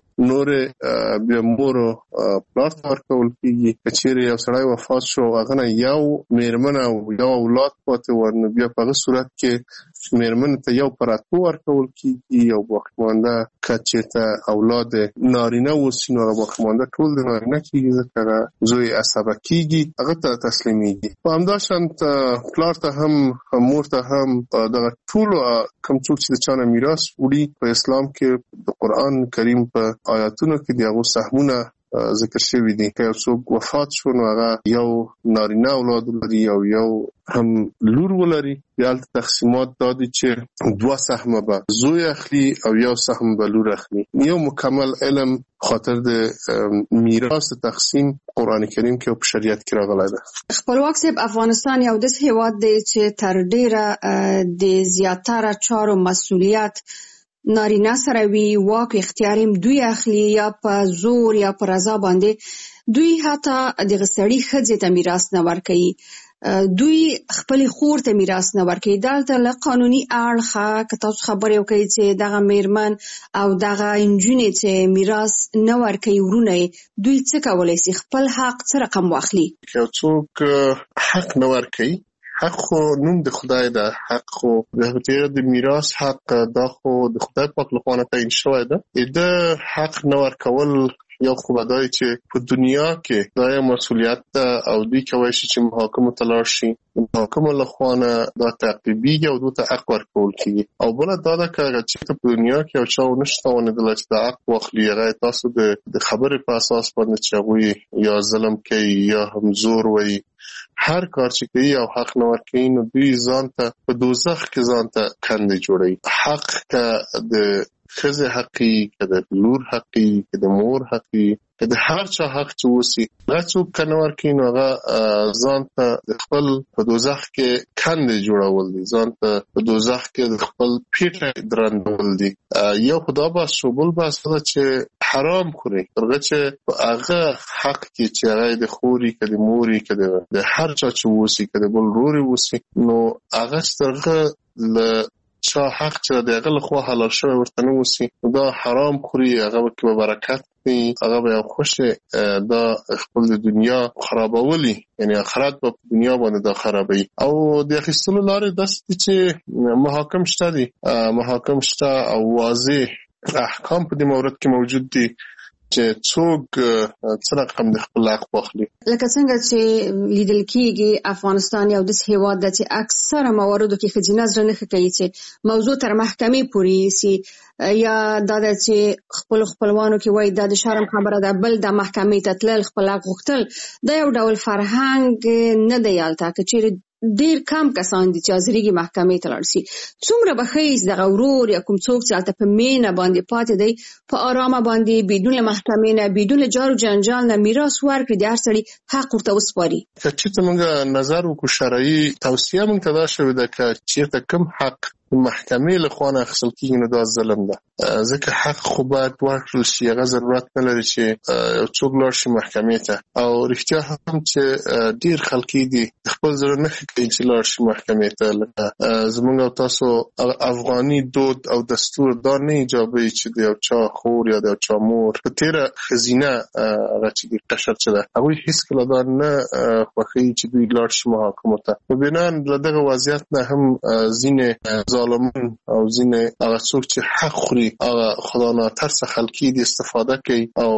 نور بیا مور او پلار ته ورکول کېږي. که چیرې یو سړی وفات شو هغه نه یو میرمن او یو اولاد پاتې و نو بیا په هغه صورت کې مېرمنو ته 1/8 ورکول کیږي او باقیمانده که چېرته اولاد نارینه اوسي نو هغه باقیمانده ټول د نارینه کیږي، ځکه هغه زوی عصبه کیږي، هغه ته تسلیمیږي. په همداشان پلار ته هم مور ته هم دغه ټولو کوم څوک چې د چا نه میراث وړي په اسلام کې د قرآن کریم په آیاتونو کې د هغو سهمونه ذکر شوی دي. که یو څوک وفات شو نو هغه یو نارینه اولاد لري او یو هم لور ولري، بیا هلته تقسیمات دا دي چې 2 سهمه به زوی اخلي او 1 سهم به لور اخلي. یو مکمل علم خاطر د میراث تقسیم قرآن کریم کې او په شریعت کې راغلی ده. خپلواک صاحب، افغانستان یو داسې هېواد دی چې تر ډېره د زیاتره چارو مسؤلیت نارینه سره وي، واک اختیار هم دوی اخلي، یا په زور یا په رضا باندې. دوی حتی دغه سړي ښځې ته میراث نه ورکوي، دوی خپلې خور ته میراث نه ورکوي. دلته له قانوني اړخه که تاسو خبرې وکړئ چې دغه میرمن او دغه نجونې چې میراث نه ورکوي ورونه یې، دوی څه کولی شي؟ خپل حق څه رقم واخلي؟ که څوک حق نه ورکوي، حق خو نوم د خدای ده، حق خو د میراث حق دا خو د خدای پاک لخوا نه تعیین شوی ده. د حق نه ورکول یو خو به دا چې په دنیا کې دا یو مسؤلیت ده او دوی کولی شي چې محاکمو ته لاړ شي، محاکمو لخوا نه دا تعقیبېږي او دوی ته حق ورکول کېږي. او بله دا ده که هغه چېرته په دنیا کې یو چا ونه شي توانېدلی چې دا حق واخلي، هغه تاسو د خبرې په اساس باندې چې هغوی یا ظلم کوي یا هم زور وایي، هر کار چې کوي او حق نه ورکوي نو دوی ځان ته په دوزخ کې ځان ته کندې جوړوي. حق که د ښځې حقي، که د لور حقي، که د مور حقي، که د هر چا حق چې اوسي، هغه څوک که نه ورکوي نو هغه ځان ته د خپل په دوزخ کې کندې جوړول دي، ځان ته په دوزخ کې د خپل پیټه درندول دي. یو خو دا بحث شو، بل بحث دا چې حرام خوري، ترغه چې په هغه حق کې چې هغه د خوري، که د موري، که د هر چا چې اوسي، که د بل روري اوسي، نو هغه ترغه له چا حق چې د هغه لخوا حلال شوی ورته نه اوسي، دا حرام خوري، هغه به برکت کوي، هغه به یو خوښ دا خپل د دنیا خرابولی، یعنی آخرت به په دنیا باندې دا خرابوي. او د اخیستلو لارې داسې دي چې محاکم شته دي، محاکم شته او واضح احکام په دې مورد کې موجود دي چې څوک څه رقم د خپل حق واخلي. لکه څنګه چې لیدل کېږي افغانستان یو داسې هېواد ده چې اکثره مواردو کې ښځینه زړه نه ښه کوي چې موضوع تر محکمې پورې یوسي، یا دا ده چې خپل خپلوانو کې وایي دا د شرم خبره ده، بل د محکمې ته تلل، خپل حق غوښتل. دا یو ډول فرهنګ نه دی هلته، که چېرې ډیر کم کسان دي چې حاضرېږي محکمې ته لاړ شي. څومره به ښه دغه ورور یا کوم څوک چې هلته په مینه باندې پاتې دی په ارامه باندې بدون له محکمې نه، بدون له جار و جنجال نه میراث ورکړي، د هر سړي حق ورته وسپاري. که چېرته موږ نظر وکړو، شرعي توصیه موږ ته دا شوې ده که چېرته کوم حق محکمې له خوا نه اخیستل کېږي نو دا ظلم ده، ځکه حق خو باید ورکړل شي، هغه ضرورت نه لري چې یو څوک لاړ شي محکمې ته. او رښتیا هم چې ډېر خلک دي خپل زړه نه ښه کوي چې لاړ شي محکمې ته. لکه زموږ او تاسو افغاني دود او دستور دا نه ایجابوي چې د یو چا خور یا د یو چا مور په تېره ښځینه هغه چې د قشر چې ده هغوی هېڅکله دا نه خوښوي چې دوی لاړ شي محاکمو ته. په بنا له دغه وضعیت نه هم ځینې ظالمون او ځینې هغه څوک چې حق خوري هغه خدا ناترسه خلکي دي استفاده کوي او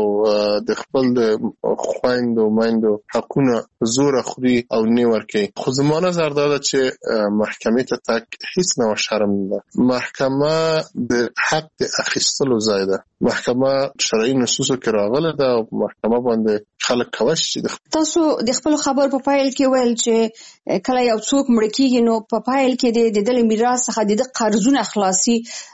د خپل د خویندو میندو حقونه زوره خوري او نه ورکوي. خو زما نظر دا ده چې محکمې ته تګ هیڅ نه شرم نه، محکمه د حق د اخیستلو ځای ده، محکمه شرعي نصوصو کې راغله ده او محکمه باندې خلک کولی شي. تاسو د خپل خبر په پایل کې ویل چې کله یو څوک مړ کېږي نو په پایل کې د دې میراث څخه د قرضونه خلاصي،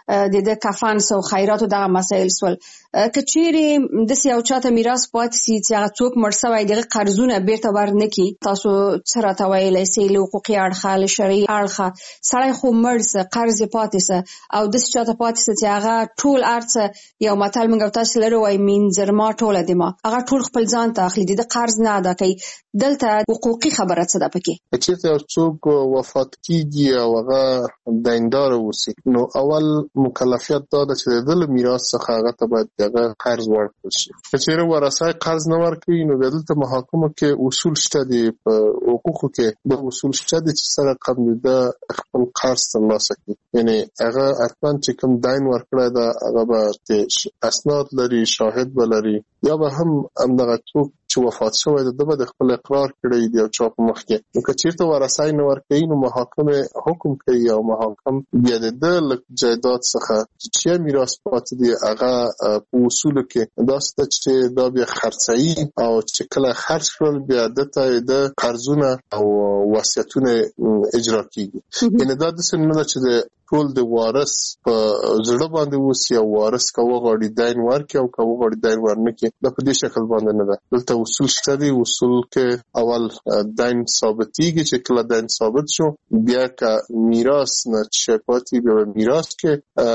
د کفن او خیراتو دغه مسایل سول. که چیرې داسې یو چاته میراث پاتې سي چې هغه څوک مړ شوی دغه قرضونه بیرته ورنکړي، تاسو څه راته ویلی سئ له حقوقي اړخه، له شرعي اړخه؟ سړی خو مړ سه، قرض یې پاتې سه، او داسې چاته پاتې سه چې هغه ټول ارڅ، یو متل موږ تاسو لرو وایي مینځرما ټوله د ما، هغه ټول خپل ځان ته اخلي، د قرض نه ادا کوي. دلته حقوقي خبره څه ده پکې؟ چې یو څوک وفات کیږي او هغه دیندار اوسي نو اول مکلفیت دا ده چې د میراث څخه هغه ته باید هغه قرض ورکړي شي. چې ورثه قرض نه ورکړي نو دلته محاکمه کې اصول شته دي، په حقوقو کې د اصول شته دي چې سره کم د خپل قرض ترلاسه کړي. یعنی هغه حتما چې کوم دین ورکړی دا هغه به اسناد لري، شاهد به لري، یا به هم همدغه څوک چې وفات شوی د به د خپل اقرار کړی دی او چا په مخ کې. نو که چېرته ورثه نه ورکوي نو محاکمه حکم کوي او محاکم بیا د له جایداد څخه چې میراث پاتې دی هغه په اصولو کې داسې ده چې دا بیا خرڅوي او چې کله خرڅ کړل بیا دته د قرضونه او وصیتونه اجرا کیږي. یعنی دا داسې نه ده چې د ټول د وارث په زړه باندې وسی او وارث کا وغاړي دین ورکي او کا وغاړي دین ورنکي دا په دې شکل باندې نه ده. دلته اصول شته دي. اصول کې اول دین ثابتيږي چې کله دین ثابت شو بیا کا میراث نه چپاتي به میراث کې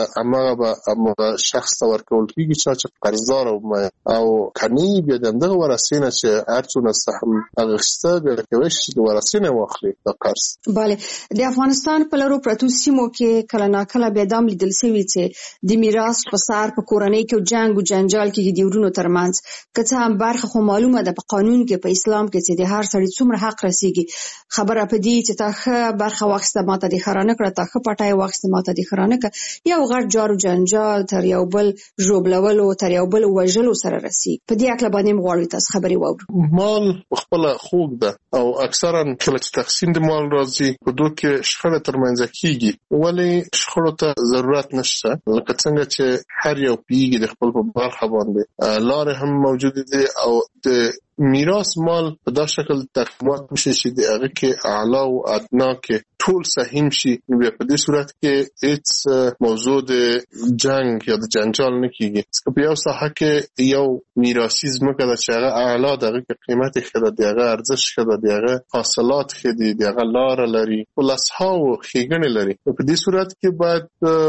امغه شخص ورکول کیږي چې قرضدار او کني بیا دغه ورثینه چې هرڅونه سهم اغشته به کوي چې ورثینه واخلي د قرض. bale د افغانستان په لارو پروتو سیمو کې کله ناکله بیا دام لیدل شوی چې د میراث په سار په کورنۍ کې جنگ او جنجال کې د ورونو ترمنځ کته هم برخه خو معلومه ده په قانون کې په اسلام کې چې د هر سړي څومره حق رسیږي. خبره په دې چې تاخه برخه واخسته ماته د خرانه کړه تاخه پټای واخسته ماته د خرانه ک یو غړ جارو جنجال تر یو بل جوړبلولو تر یو بل وژلو سره رسیږي. په دې اکل باندې مغواړی تاسو خبري واورو. مال خپل خوګ ده او اکثرا کله چې تقسیم د مال راځي په دوه کې شخړه ترمنځ کیږي ولی شخړو ته ضرورت نشته. لکه څنګه چې هر یو پیږي د خپل په برخه باندې لارې هم موجود دي او د میراث مال په دا شکل تقسیمات میشه چې د هغه کې اعلی او ادنا کې ټول سهم شي. بیا په دې صورت کې هیڅ موضوع د جنگ یا د جنجال نه کیږي. ځکه په یو ساحه کې یو میراثي ځمکه ده چې هغه اعلی دغه قیمت ښه ده، دغه ارزش ښه ده، دغه حاصلات ښه دي، دغه لار لري، ولاسها او ښېګڼې لري. په دې صورت کې باید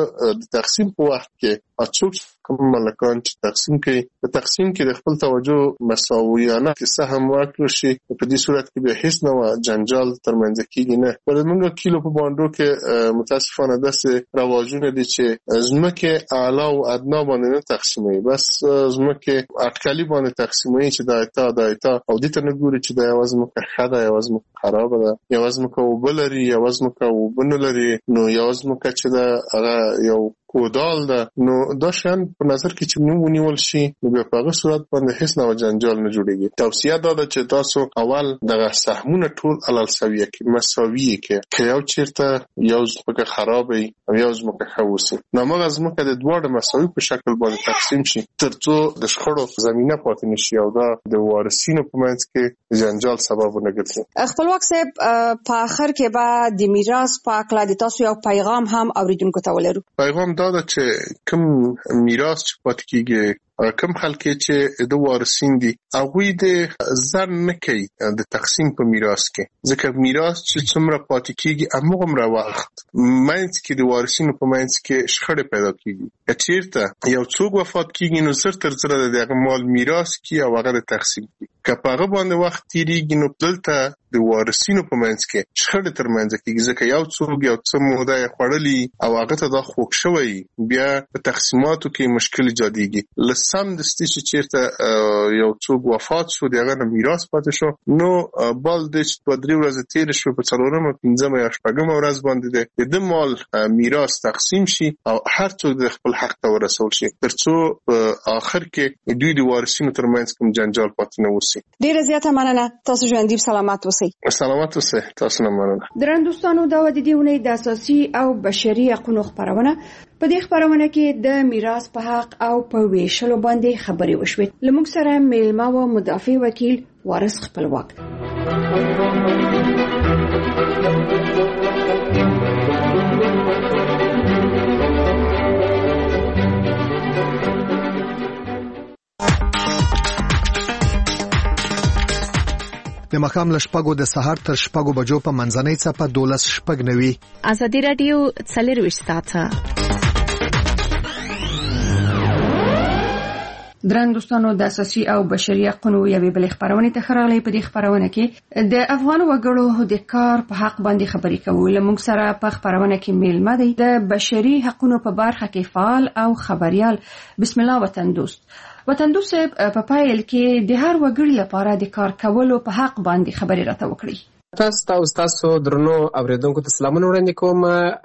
د تقسیم په وخت کې اڅوک کوم ملکان چې تقسیم کوي په تقسیم کې د خپل توجه مساویانه کې سهم ورکړي شي. په دې صورت کې به هیڅ نوع جنجال ترمنځ کېږي نه. ولې کیلو په باندې کې متاسفانه داسې رواجونه دي چې ځمکه اعلی او ادنا باندې نه تقسیموي، بس ځمکه اټکلي باندې تقسیموي چې دا ایتا او دې ته نه ګوري چې دا یو ځمکه ښه ده، یو ځمکه خراب ده، یو ځمکه وبلري، یو ځمکه وبنلري، نو یو ځمکه چې دا هغه یو کودال ده. نو دا شان په نظر کې چې نو ونیول شي نو په هغه صورت باندې هیڅ نوع جنجال نه جوړيږي. توصیه دا ده چې تاسو اول دغه سهمونه ټول علل سویه کې مساویه کې یو چیرته یو ځمکه خرابې او یو ځمکه خوسي نو موږ ځمکه د دوه مساوي په شکل باندې تقسیم شي ترڅو د شخړو زمينه پاتې نشي او دا د وارثینو په منځ کې جنجال سبب نه ګرځي. خپلواک صاحب په اخر کې بعد د میراث په اړه د تاسو یو پیغام هم اوریدونکو ته ولرو. پیغام دا ده چې کوم میراث چې پاتې کیږي کم خلک چې د وارثین دي هغه د ځان نه کوي د تقسیم په میراث کې، ځکه میراث چې څومره پاتې کیږي همغه وخت مینځ کې د وارثینو په مینځ کې شخړه پیدا کیږي. چیرته یو څوک وفات کیږي نو زر تر زر د مال میراث کې او هغه د تقسیم کې که په هغه باندې وخت تیریږي نو دلته د وارثینو په منځ کې شخړه ترمنځ کېږي، ځکه یو څوک یو څه موده خړلې او هغه ته دا خوښ شوی بیا په تقسیماتو کې مشکل ایجادېږي. لسم د ستې چیرته یو څوک وفات شو دغه میراث پاتې شو نو بل د 2-3 ورځې تیر شو په 4مه 5مه یا 6مه ورځ باندې د مال میراث تقسیم شي او هر څوک د خپل حق ته ورسول شي ترڅو په اخر کې دوی د وارثینو ترمنځ کوم جنجال پاتې نه وسی. ډیره زیاته مننه. تاسو ژوند دې سلامات اوسئ. سلامات اوسئ. تاسو نه مننه. درنو دوستانو دا د دې ونې د اساسي او بشري حقوقو خبرونه په دې خبرونه کې د میراث په حق او په ویشلو باندې خبرې وشوې. لمونږ سره میلمه او مدافع وکیل وارث خپلواک. د مخام لشپګو د سحر تر شپګو بجو په منځنۍ صفه 12:09 ازادي رادیو 24 ساعته درن دوستانو د اساسي او بشري حقوقو یوې بلې خبرونه ته خراغلي. په دې خبرونه کې د افغان وګړو د کار په حق باندې خبرې کوو. لمونږ سره په خبرونه کې میلمه دی د بشري حقوقو په برخه کې فعال او خبريال بسم الله وطن دوست په پایل کې د هر وګړي لپاره د کار کولو په حق باندې خبرې راته وکړي. تاسو درنو اوریدونکو ته سلامونه وړاندې کوم.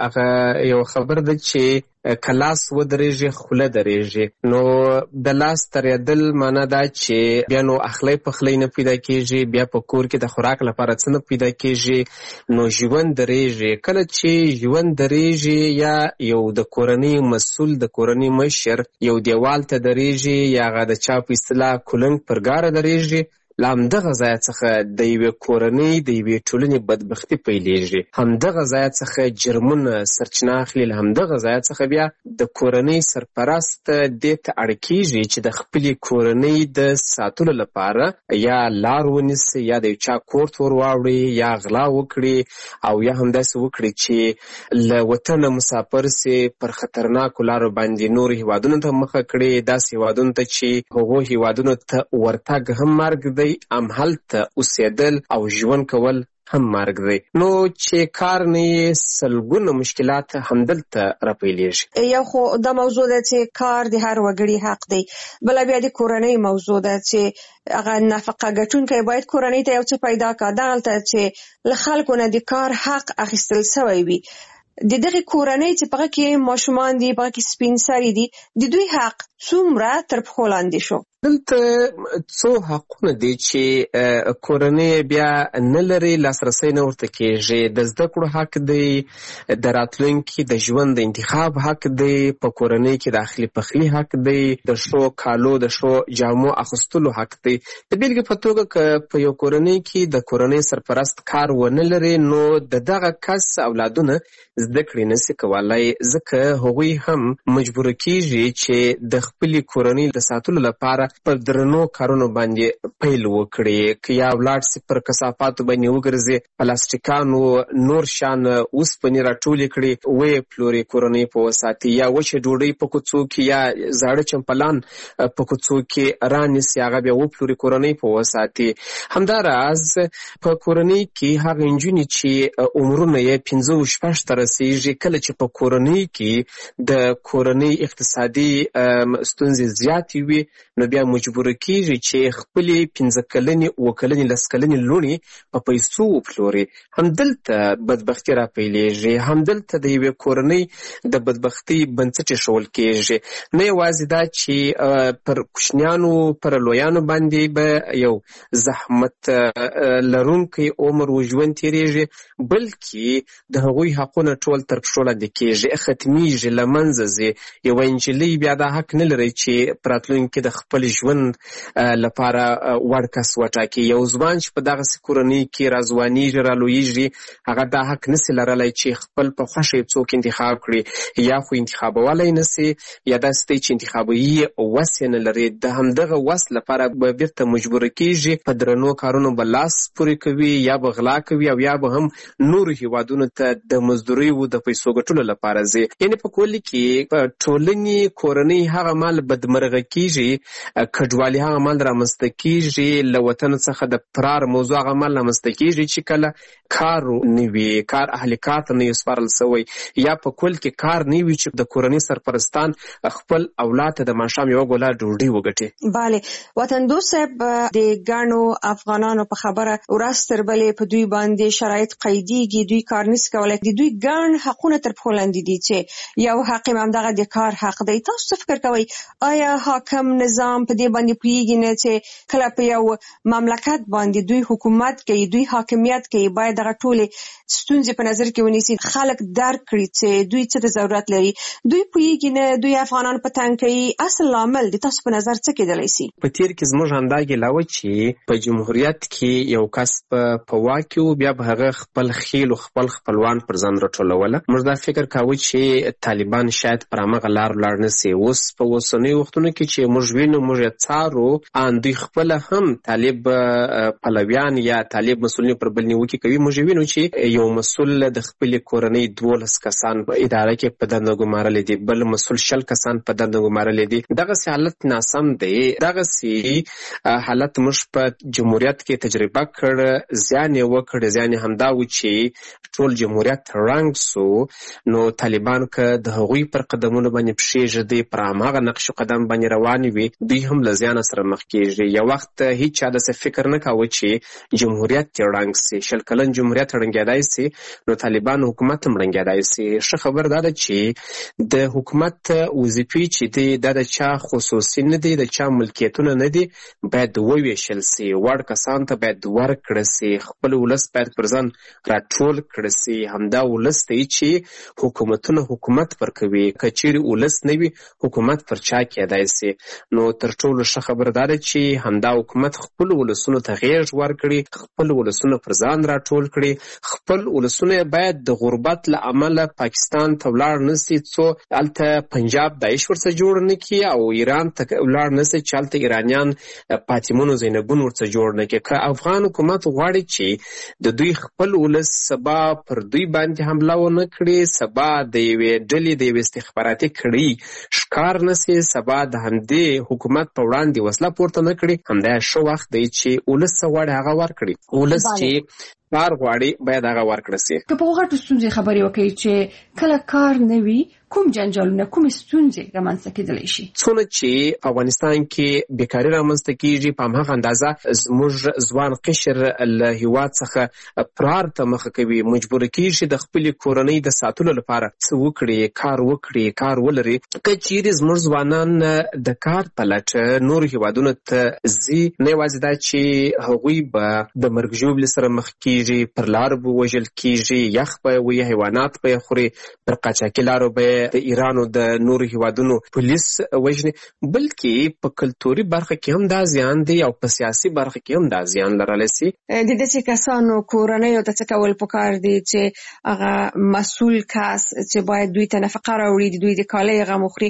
هغه یو خبر ده چې کلاس ودرېږي خوله درېږي. نو د لاس ترېدل معنا دا چې بیا نو اخلی پخلی نه پیدا کېږي، بیا په کور کې د خوراک لپاره څه نه پیدا کېږي، نو ژوند درېږي. کله چې ژوند درېږي یا یو د کورنۍ مسؤل د کورنۍ مشر یو دیوال ته درېږي یا هغه د چا په اصطلاح کولنګ پر ګاره درېږي، له همدغه ځای څخه د یوې کورنۍ د یوې ټولنې بدبختي پیلېږي. همدغه ځای څخه جرمونه سرچینه اخلي. له همدغه ځای څخه بیا د کورنۍ سرپرست دې ته اړ کېږي چې د خپلې کورنۍ د ساتلو لپاره یا لار ونیسي یا د یو چا کور ته ور واوړي یا غلا وکړي او یا همداسې وکړي چې له وطنه مسافر سي پر خطرناکو لارو باندې نورو هیوادونو ته مخه کړي، داسې هیوادونو ته چې هغو هیوادونو ته ورتګ هم مرګ دی، همهلته اوسېدل او ژوند کول هم مرګ دی. نو چې کار نه یې سلګونه مشکلات همدلته راپیلېږي. یو خو دا موضوع ده چې کار د هر وګړي حق دی، بله بیا د کورنۍ موضوع ده چې هغه نفقه ګټونکی باید کورنۍ ته یو څه پیدا کړه. دغلته چې له خلکو نه د کار حق اخیستل سوی وي، د دغه کورنۍ چې په هغه کې ماشومان دي، په هغه کې سپین سري دي، د دوی حق څومره تر پښو لاندې شو. دلته څو حقونه دي چې کورنۍ بیا نه لري، لاسرسی نه ورته کېږي. د زده کړو حق دی، د راتلونکي د ژوند د انتخاب حق دی، په کورنۍ کې د اخلي پخلي حق دی، د ښو کالو د ښو جامو اخیستلو حق دی. د بیلګې په توګه که په یو کورنۍ کې د کورنۍ سرپرست کار ونه لري، نو د دغه کس اولادونه زده کړې نشي کولای، ځکه هغوی هم مجبوره کېږي چې د خپلې کورنۍ د ساتلو لپاره پر درنو کارونو باندې پیل وکړي. که یا ولاړ سي پر کثافاتو باندې وګرځي، پلاستیکانو نور شان اوسپنې راټولې کړي ویې پلوري کورنۍ په وساتي، یا وچې ډوډۍ په کوڅو کې یا زاړه چمپلان په کوڅو کې رانیسي، هغه بیا وپلوري کورنۍ په وساتي. همداراز په کورنۍ کې هغه نجونې چې عمرونه یې 15-16 ته رسېږي، کله چې په کورنۍ کې د کورنۍ اقتصادي ستونزې زیاتې وي، نو بیا مجبوره کېږي چې خپلې 15 کلنې 7 کلنې 10 کلنې لوڼې په پیسو وپلوري. همدلته بدبختي راپیلېږي، همدلته د یوې کورنۍ د بدبختۍ بنسټ ایښول کېږي. نه یوازې دا چې پر کوچنیانو پر لویانو باندې به یو زحمت لرونکی عمر و ژوند تېرېږي، بلکې د هغوی حقونه ټول تر پښو لاندې کېږي، ختمیږي، له منځه ځي. یوه نجلۍ بیا دا حق نه لري چې په راتلونکي د خپل ژوند لپاره وړ کس وټاکي. یو ځوان چې په دغسې کورنۍ کې راځوانېږي، رالویېږي، هغه دا حق نسي لرلی چې خپل په خوښه څوک انتخاب کړي، یا خو انتخابولی نسي، یا داسې دی چې انتخابوي وس یې نه لري. د همدغه وس لپاره به بیرته مجبوره کېږي، په درنو کارونو به لاس پورې کوي، یا به غلا کوي، او یا به هم نورو هیوادونو ته د مزدورۍ و د پیسو ګټلو لپاره ځي. یعنې په کلي کې په ټولنې کورنۍ هغه مال بدمرغه کېږي، کډوالي هغه مال رامنځته کېږي، له وطن څخه د فرار موضوع هغه مال رامنځته کېږي چې کله کار نه وي، کار اهل کار ته نه وي سپارل سوی، یا په کل کې کار نه وي چې د کورنۍ سرپرستان خپل اولاد ته د ماښام یوه ګوله ډوډۍ وګټي. بله، وطن دوست صاحب د ګڼو افغانانو په خبره ورځ تر بلې په دوی باندې شرایط قیدېږي، دوی کار نشي کولی، د دوی ګڼ حقونه تر پښو لاندې دي چې یو حق یې همدغه د کار حق دی. تاسو څه فکر کوئ؟ آیا حاکم نظام په دې باندې پوهېږي نه چې کله په یو مملکت باندې دوی حکومت کوي، دوی حاکمیت کوي، باید دغه ټولې ستونزې په نظر کې ونیسي، خلک درک کړي چې دوی څه ته ضرورت لري؟ دوی پوهېږي نه، دوی افغانان په تنګ کوي. اصل لامل د تاسو په نظر څه کېدلی سي؟ په تېر کې زموږ همدا ګیله وه چې په جمهوریت کې یو کس په واک کې و، بیا به هغه خپل خیل و خپل خپلوان پر ځان راټولوله. موږ دا فکر کاوه چې طالبان شاید پر همغه لار ولاړ نه سي. اوس په اوسنی وختونو کې چې موږ وینو موږ څارو ان دوی خپل هم طالب پلویان یا طالب مسؤلین پر بل نیوکه کوي. موږ وینو چې یو مسؤل د خپل کورنۍ 12 کسان په اداره کې په دنده ګمارل دي، بل مسؤل 60 کسان په دنده ګمارل دي. دغه حالت ناسم دی. دغه حالت موږ په جمهوریت کې تجربه کړ، ځان یې وکړ، ځان همدا و چې ټول جمهوریت رنګ سو. نو طالبان که د هغوی پر قدمونو باندې پښې ږدي، پر هماغه نقش قدم باندې روان وي، دوی هم له زیانه سره مخ کېږي. یو وخت هیڅ چا داسې فکر نه کاوه چې جمهوریت یې ړنګ سي. 20 کلن جمهوریت ړنګېدای سي، نو طالبان حکومت هم ړنګېدای سي. ښه خبر دا ده چې د حکومت وظیفې چې دي دا د چا خصوصي نه دي، د چا ملکیتونه نه دي، باید وویشل سي. وړ کسان ته باید ورکړه سي. خپل ولس باید پر ځان راټول کړه سي. همدا ولس دی چې حکومتونه حکومت ورکوي. که چیرې ولس نه وي حکومت پر چا کېدای سي. نو تر ټولو ښه خبره دا ده چې همدا حکومت خپل ولسونو ته غېږ ورکړي، خپل ولسونه پر ځان راټول کړي. خپل ولسونه باید د غربت له امله پاکستان ته ولاړ نه سي، څو هلته پنجاب داعش ورڅخه جوړ نه کړي، او ایران ته ولاړ نه سي چې هلته ایرانیان فاطمون و زینبون ورڅخه جوړ نه کړي. که افغان حکومت غواړي چې د دوی خپل ولس سبا پر دوی باندې حمله ونه کړي، سبا د یوې ډلې د یوې استخباراتي کړۍ ښکار نه سي، سبا د همدې حکومت په وړاندې وسله پورته نه کړي، همدا ښه وخت دی چې ولس څه غواړي هغه ورکړي. ولس چې کار غواړي باید هغه ورکړه سي. که په غټو ستونزې خبرې وکړي چې کله کار نه وي، کوم جنجالونه، کوم ستونزې رامنځته کېدلی شي؟ څونه چې په افغانستان کې بیکاري رامنځته کېږي، په هماغه اندازه زموږ ځوان قشر له هېواد څخه فرار ته مخه کوي، مجبوره کېږي د خپلې کورنۍ د ساتلو لپاره څه وکړي، کار وکړي، کار ولري. که چیرې زموږ ځوانان د کار په لټه نورو هېوادونو ته ځي، نه یوازې دا چې هغوی به د مرګ ژوبلې سره مخ کېږي، پر لارو به وژل کېږي، یخ به وي، حیوانات به یې خوري، پر قاچاقي لارو به د ایران او د نورو هیوادونو پولیس وژني، بلکې په کلتوري برخه کې هم دا زیان دی او په سیاسي برخه کې هم دا زیان لرلی سي. د داسې کسانو کورنیو ته څه کول پکار دي چې هغه مسؤل کس چې باید دوی ته نفقه راوړي، دوی د کالۍ غم وخوري،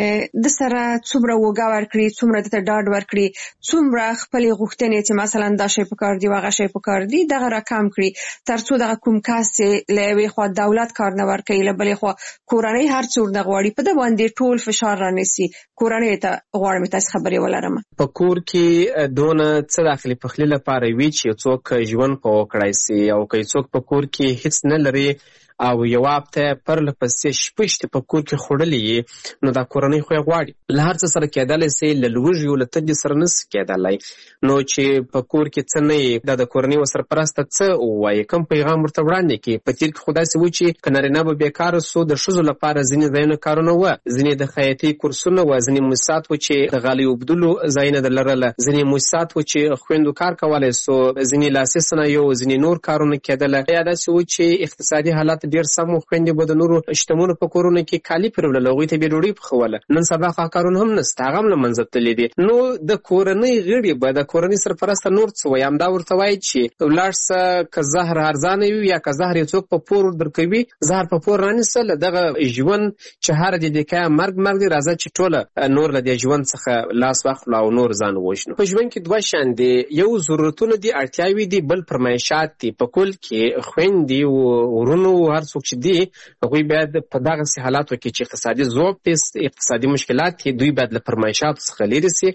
د سره څومره وګه ورکړي، څومره دته ډاډ ورکړي، څومره خپلې غوښتنې چې مثلا دا شی پکار دی هغه شی پکار دی دغه راکم کړي، ترڅو دغه کوم کس له یوې خوا دولت کار نه ورکوي، له بلې خوا کورنۍ هر څور نه غواړي په ده باندې ټول فشار رانیسي. کورنۍ ته غواړم تاسو خبرې ولرم. په کور کې دونه څه داخلي پخلي لپاره وي چې څوک ژوند په وکړای سي، او که څوک په کور کې هیڅ نه لري او یو هفته پرله پسې شپږ په کور کې خوړلې، نو دا کورنۍ خو یې غواړي. له هر څه سره کېدلی سي، له لوږې او له تندې سره نه سي کېدلی. نو چې په کور کې څه نه یې، دا د کورنۍ ورسرپرسته څه ووایي، کوم پیغام ورته وړاندې کړي. په تېر کې خو داسې و چې که نارینه به بېکاره سو، د ښځو لپاره ځینې ځایونه کارونه وه، ځینې د خیاطۍ کورسونه وه، ځینې موسسات و چې د غالۍ اوبدلو ځایونه د لرله، ځینې موسسات و چې خویندو کار کولی سو، ځینې لاسي صنایع، ځینې نور کارونه کېدله. یا داسې و چې اقتصادي حالات ډېر سم و، خویندې به د نورو شتمنو په کورونو کې کالي پرېوړل، هغوی ته به یې ډوډۍ پخوله. نن سبا خو کارونه هم نشته، هغه هم له منځه تللي دي. نو د کورنۍ غړي به د کورنۍ سرپرسته نور څه وایي، همدا ورته وایي چې ولاړ شه، که زهر ارزانه وي یا که زهر یې څوک په پور درکوي، زهر په پور رانیسه، له دغه ژوند چې هر دې دقیقه مرګ دی، راځه چې ټوله نور له دې ژوند څخه لاس واخلو او نور ځان ووژنو. په ژوند کې دوه شیان دي، یو ضرورتونه دي، اړتیاوې دي، بل فرمایشات دي. په کل کې خویندې او ورونو هر څوک چې دي، هغوی باید په دغسې حالاتو کې چې اقتصادي ضعف دی، اقتصادي مشکلات دي، دوی باید له فرمایشاتو څخه لرې سي.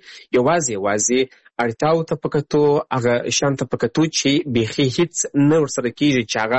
یوازې اړتیاو ته په کتو، هغه شیان ته په کتو چې بیخي هیڅ نه ورسره کېږي، چې هغه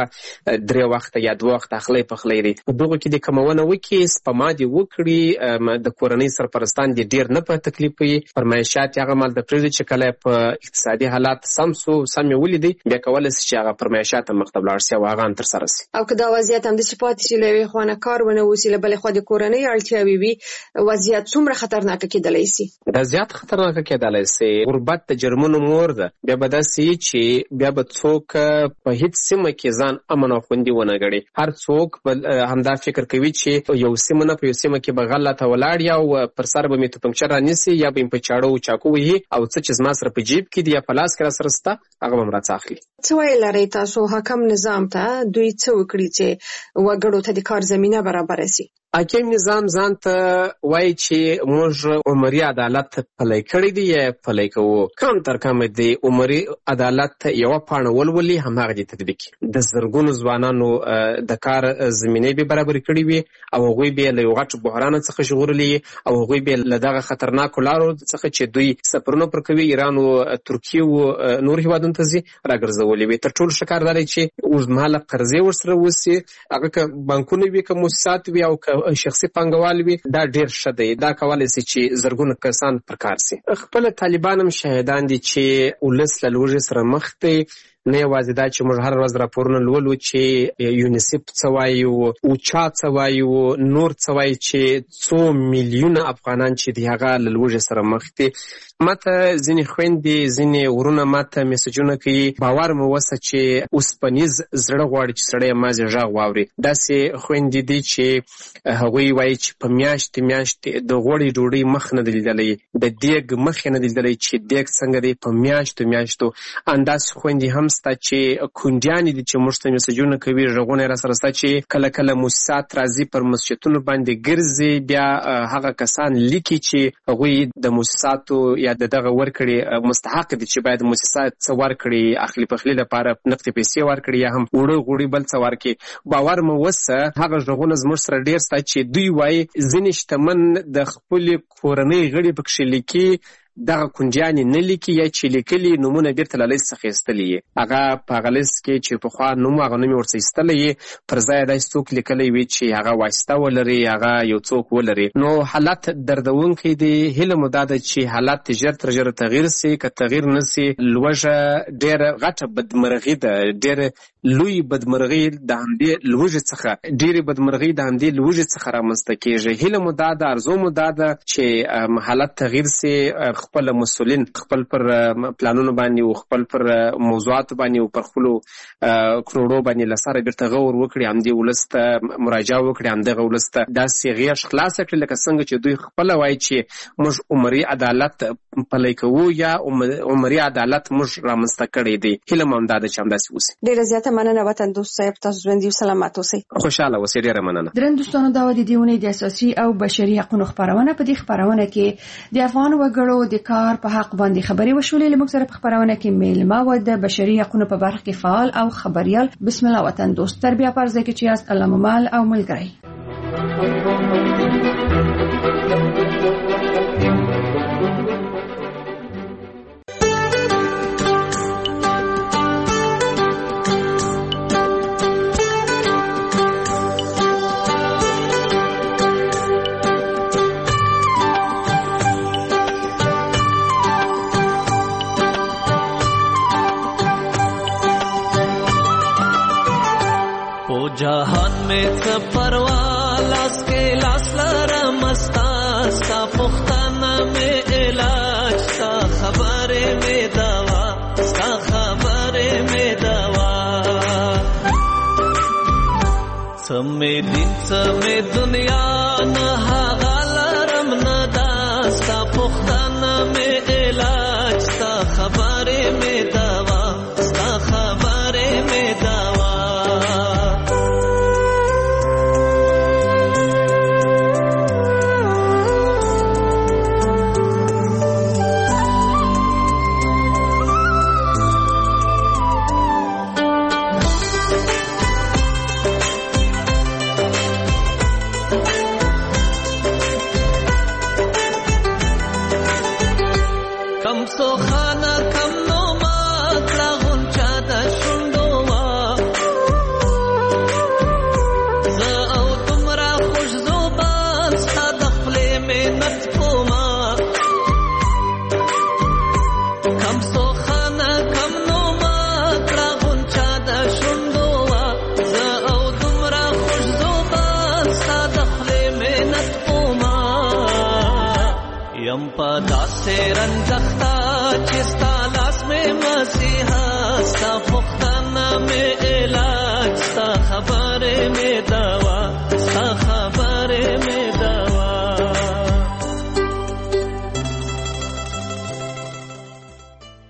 3 وخته یا 2 وخته اخلی پخلی دی. په دغو کې دې کمونه وکړي، سپما دې وکړي، د کورنۍ سرپرستان دې ډېر نه په تکلیف وي، فرمایشات یې هغه مال ته پرېږدي چې کله په اقتصادي حالات سم یې ولیدي، بیا کولی سي چې هغه فرمایشات هم مخته ولاړ سي او هغه هم ترسره سي. او که دا وضعیت همداسې پاتې شي، له یوې خوا نه کار ونه وسي، له بلې خوا د کورنۍ اړتیاوې وي، وضعیت څومره خطرناکه کېدلی سي؟ دا زیات خطرناکه کېدلی سي. غربت د جرمونو مور ده. بیا به داسې چې بیا به څوک په هیڅ سیمه کې ځان امن او خوندي ونه ګڼي. هر څوک همدا فکر کوي چې یو سیمه نه په یو سیمه کې به غله ته ولاړ یا پر سر به مې توپنچه رانیسي، یا به مې په چاړو او چاقو وهي، او څه چې زما سره په جیب کې دي یا په لاس کې راسره شته هغه به م راڅه اخلي. څه ویل لرئ تاسو حاکم نظام ته، دوی څه وکړي چې وګړو ته د کار زمینه برابره سي؟ حاکم نظام ځان ته وایي چې موږ عمري عدالت پلی کړی دی یا پلی کوو. کم تر کمه د عمري عدالت یوه پاڼه ولولي هماغه دې تطبیق کړي. د زرګونو ځوانانو د کار زمینې به برابرې کړي وي او هغوی به له یو غټ بحران څخه ژغورلي او هغوی به له دغه خطرناکو لارو څخه چې دوی سفرونه پر کوي ایران او ترکیه او نور هیوادونو ته ځي راګرځولي وي. تر ټولو ښه کار دا دی چې اوږدمهاله قرضې ورسره وسي، هغه که بانکونه وي که موسسات وي او که شخصي پانګوال وي، دا ډېر ښه دی. دا کولی سي چې زرګونه کسان پر کار سي. خپله طالبان هم شاهدان دي چې ولس له لوږې سره مخ دی. نه یوازې دا چې موږ هر ورځ راپورونه لولو چې یونیسف څه وایي، اوچا څه وایي، نور څه وایي چې څو میلیونه افغانان چې دي هغه له لوږې سره مخ دي. ماته ځینې خویندې ځینې ورونه ماته میسجونه کوي، باور مې وسه چې اوسپنیز زړه غواړي چې سړی یې مازې غږ واوري. داسې خویندې دي چې هغوی وایي چې په میاشتې د غوړې ډوډۍ مخ نه دی لیدلی، د دیګ مخ یې نه دی لیدلی چې دیګ څنګه دی په میاشتو. انداسې خویندې هم سته چې کونډیانې دي چې موږ ته میسجونه کوي، غږونه یې راسره سته چې کله موسسات راځي پر مسجدونو باندې ګرځي، بیا هغه کسان لیکي چې هغوی د موسساتو یا دغه ورکړي مستحق دي چې باید موسسات څه ورکړي، اخلي پخلي لپاره نقدې پیسې ورکړي یا هم وړه غوړي بل څه ورکړي. باور مې وسه هغه غږونه زموږ سره ډېر سته چې دوی وایي ځینې شتمن د خپلې کورنۍ غړي پکښې لیکي، دغه کونډیانې نه لیکي یا چې لیکلي نومونه بېرته له لیست څخه ایستلي یې. هغه په هغه لیست کې چې پخوا نوم هغه نوم یې ورڅخه ایستلی یې، پر ځای یې داسې څوک لیکلی وي چې هغه واسطه ولري، هغه یو څوک ولري. نو حالت دردونکی دی. هیله مو دا ده چې حالات ژر تر ژره تغییر سي. که تغییر نه سي، لوږه ډېره غټه بدمرغي ده، ډېره لوی بدمرغي د همدې لوږې څخه رامنځته کېږي. هیله مو دا ده، ارزو مو دا ده چې حالت تغییر سي، خپل مسؤلین خپل پر پلانونو باندې او خپل پر موضوعاتو باندې او پر خپلو کروڑو باندې له سره بیرته غور وکړي، همدې ولس ته مراجعه وکړي، همدغه ولس ته داسې غېږ خلاصه کړي لکه څنګه چې دوی خپله وایي چې موږ عمري عدالت پلی کوو یا عمري عدالت موږ رامنځته کړی دی. هیله مو همدا ده چې همداسې وسي. ډېره زیاته مننه وطن دوست صاحب، تاسو ژوندي او سلامت اوسئ. خوشحاله اوسئ. ډېره مننه. درنو دوستانو، دا و د دې اونۍ د اساسي او بشري حقوقو خپرونه. په دې خپرونه کې د افغان وګړو د کار په حق باندې خبرې وشولې. موږ سره په خپرونه کې میلمه و د بشري حقوقو په برخه کې فعال او خبريال بسم الله وطن دوست. تر بیا پرځه کې چې یاست الله ممال او ملګری. जहान में परवा लास के लास लरा मस्ता सा पुख्ताना में इलाज सा खबरे में दवा सा खबरे में दवा समे दिन समे दुनिया न हागलरम न दास्ता पुख्ताना में इलाज सा खबरे में दवा सा खबरे में दवा से रंजख्ता चिस्ता लास में मसीहा सा पुख्ताना में इलाज सा खबरे में दवा सा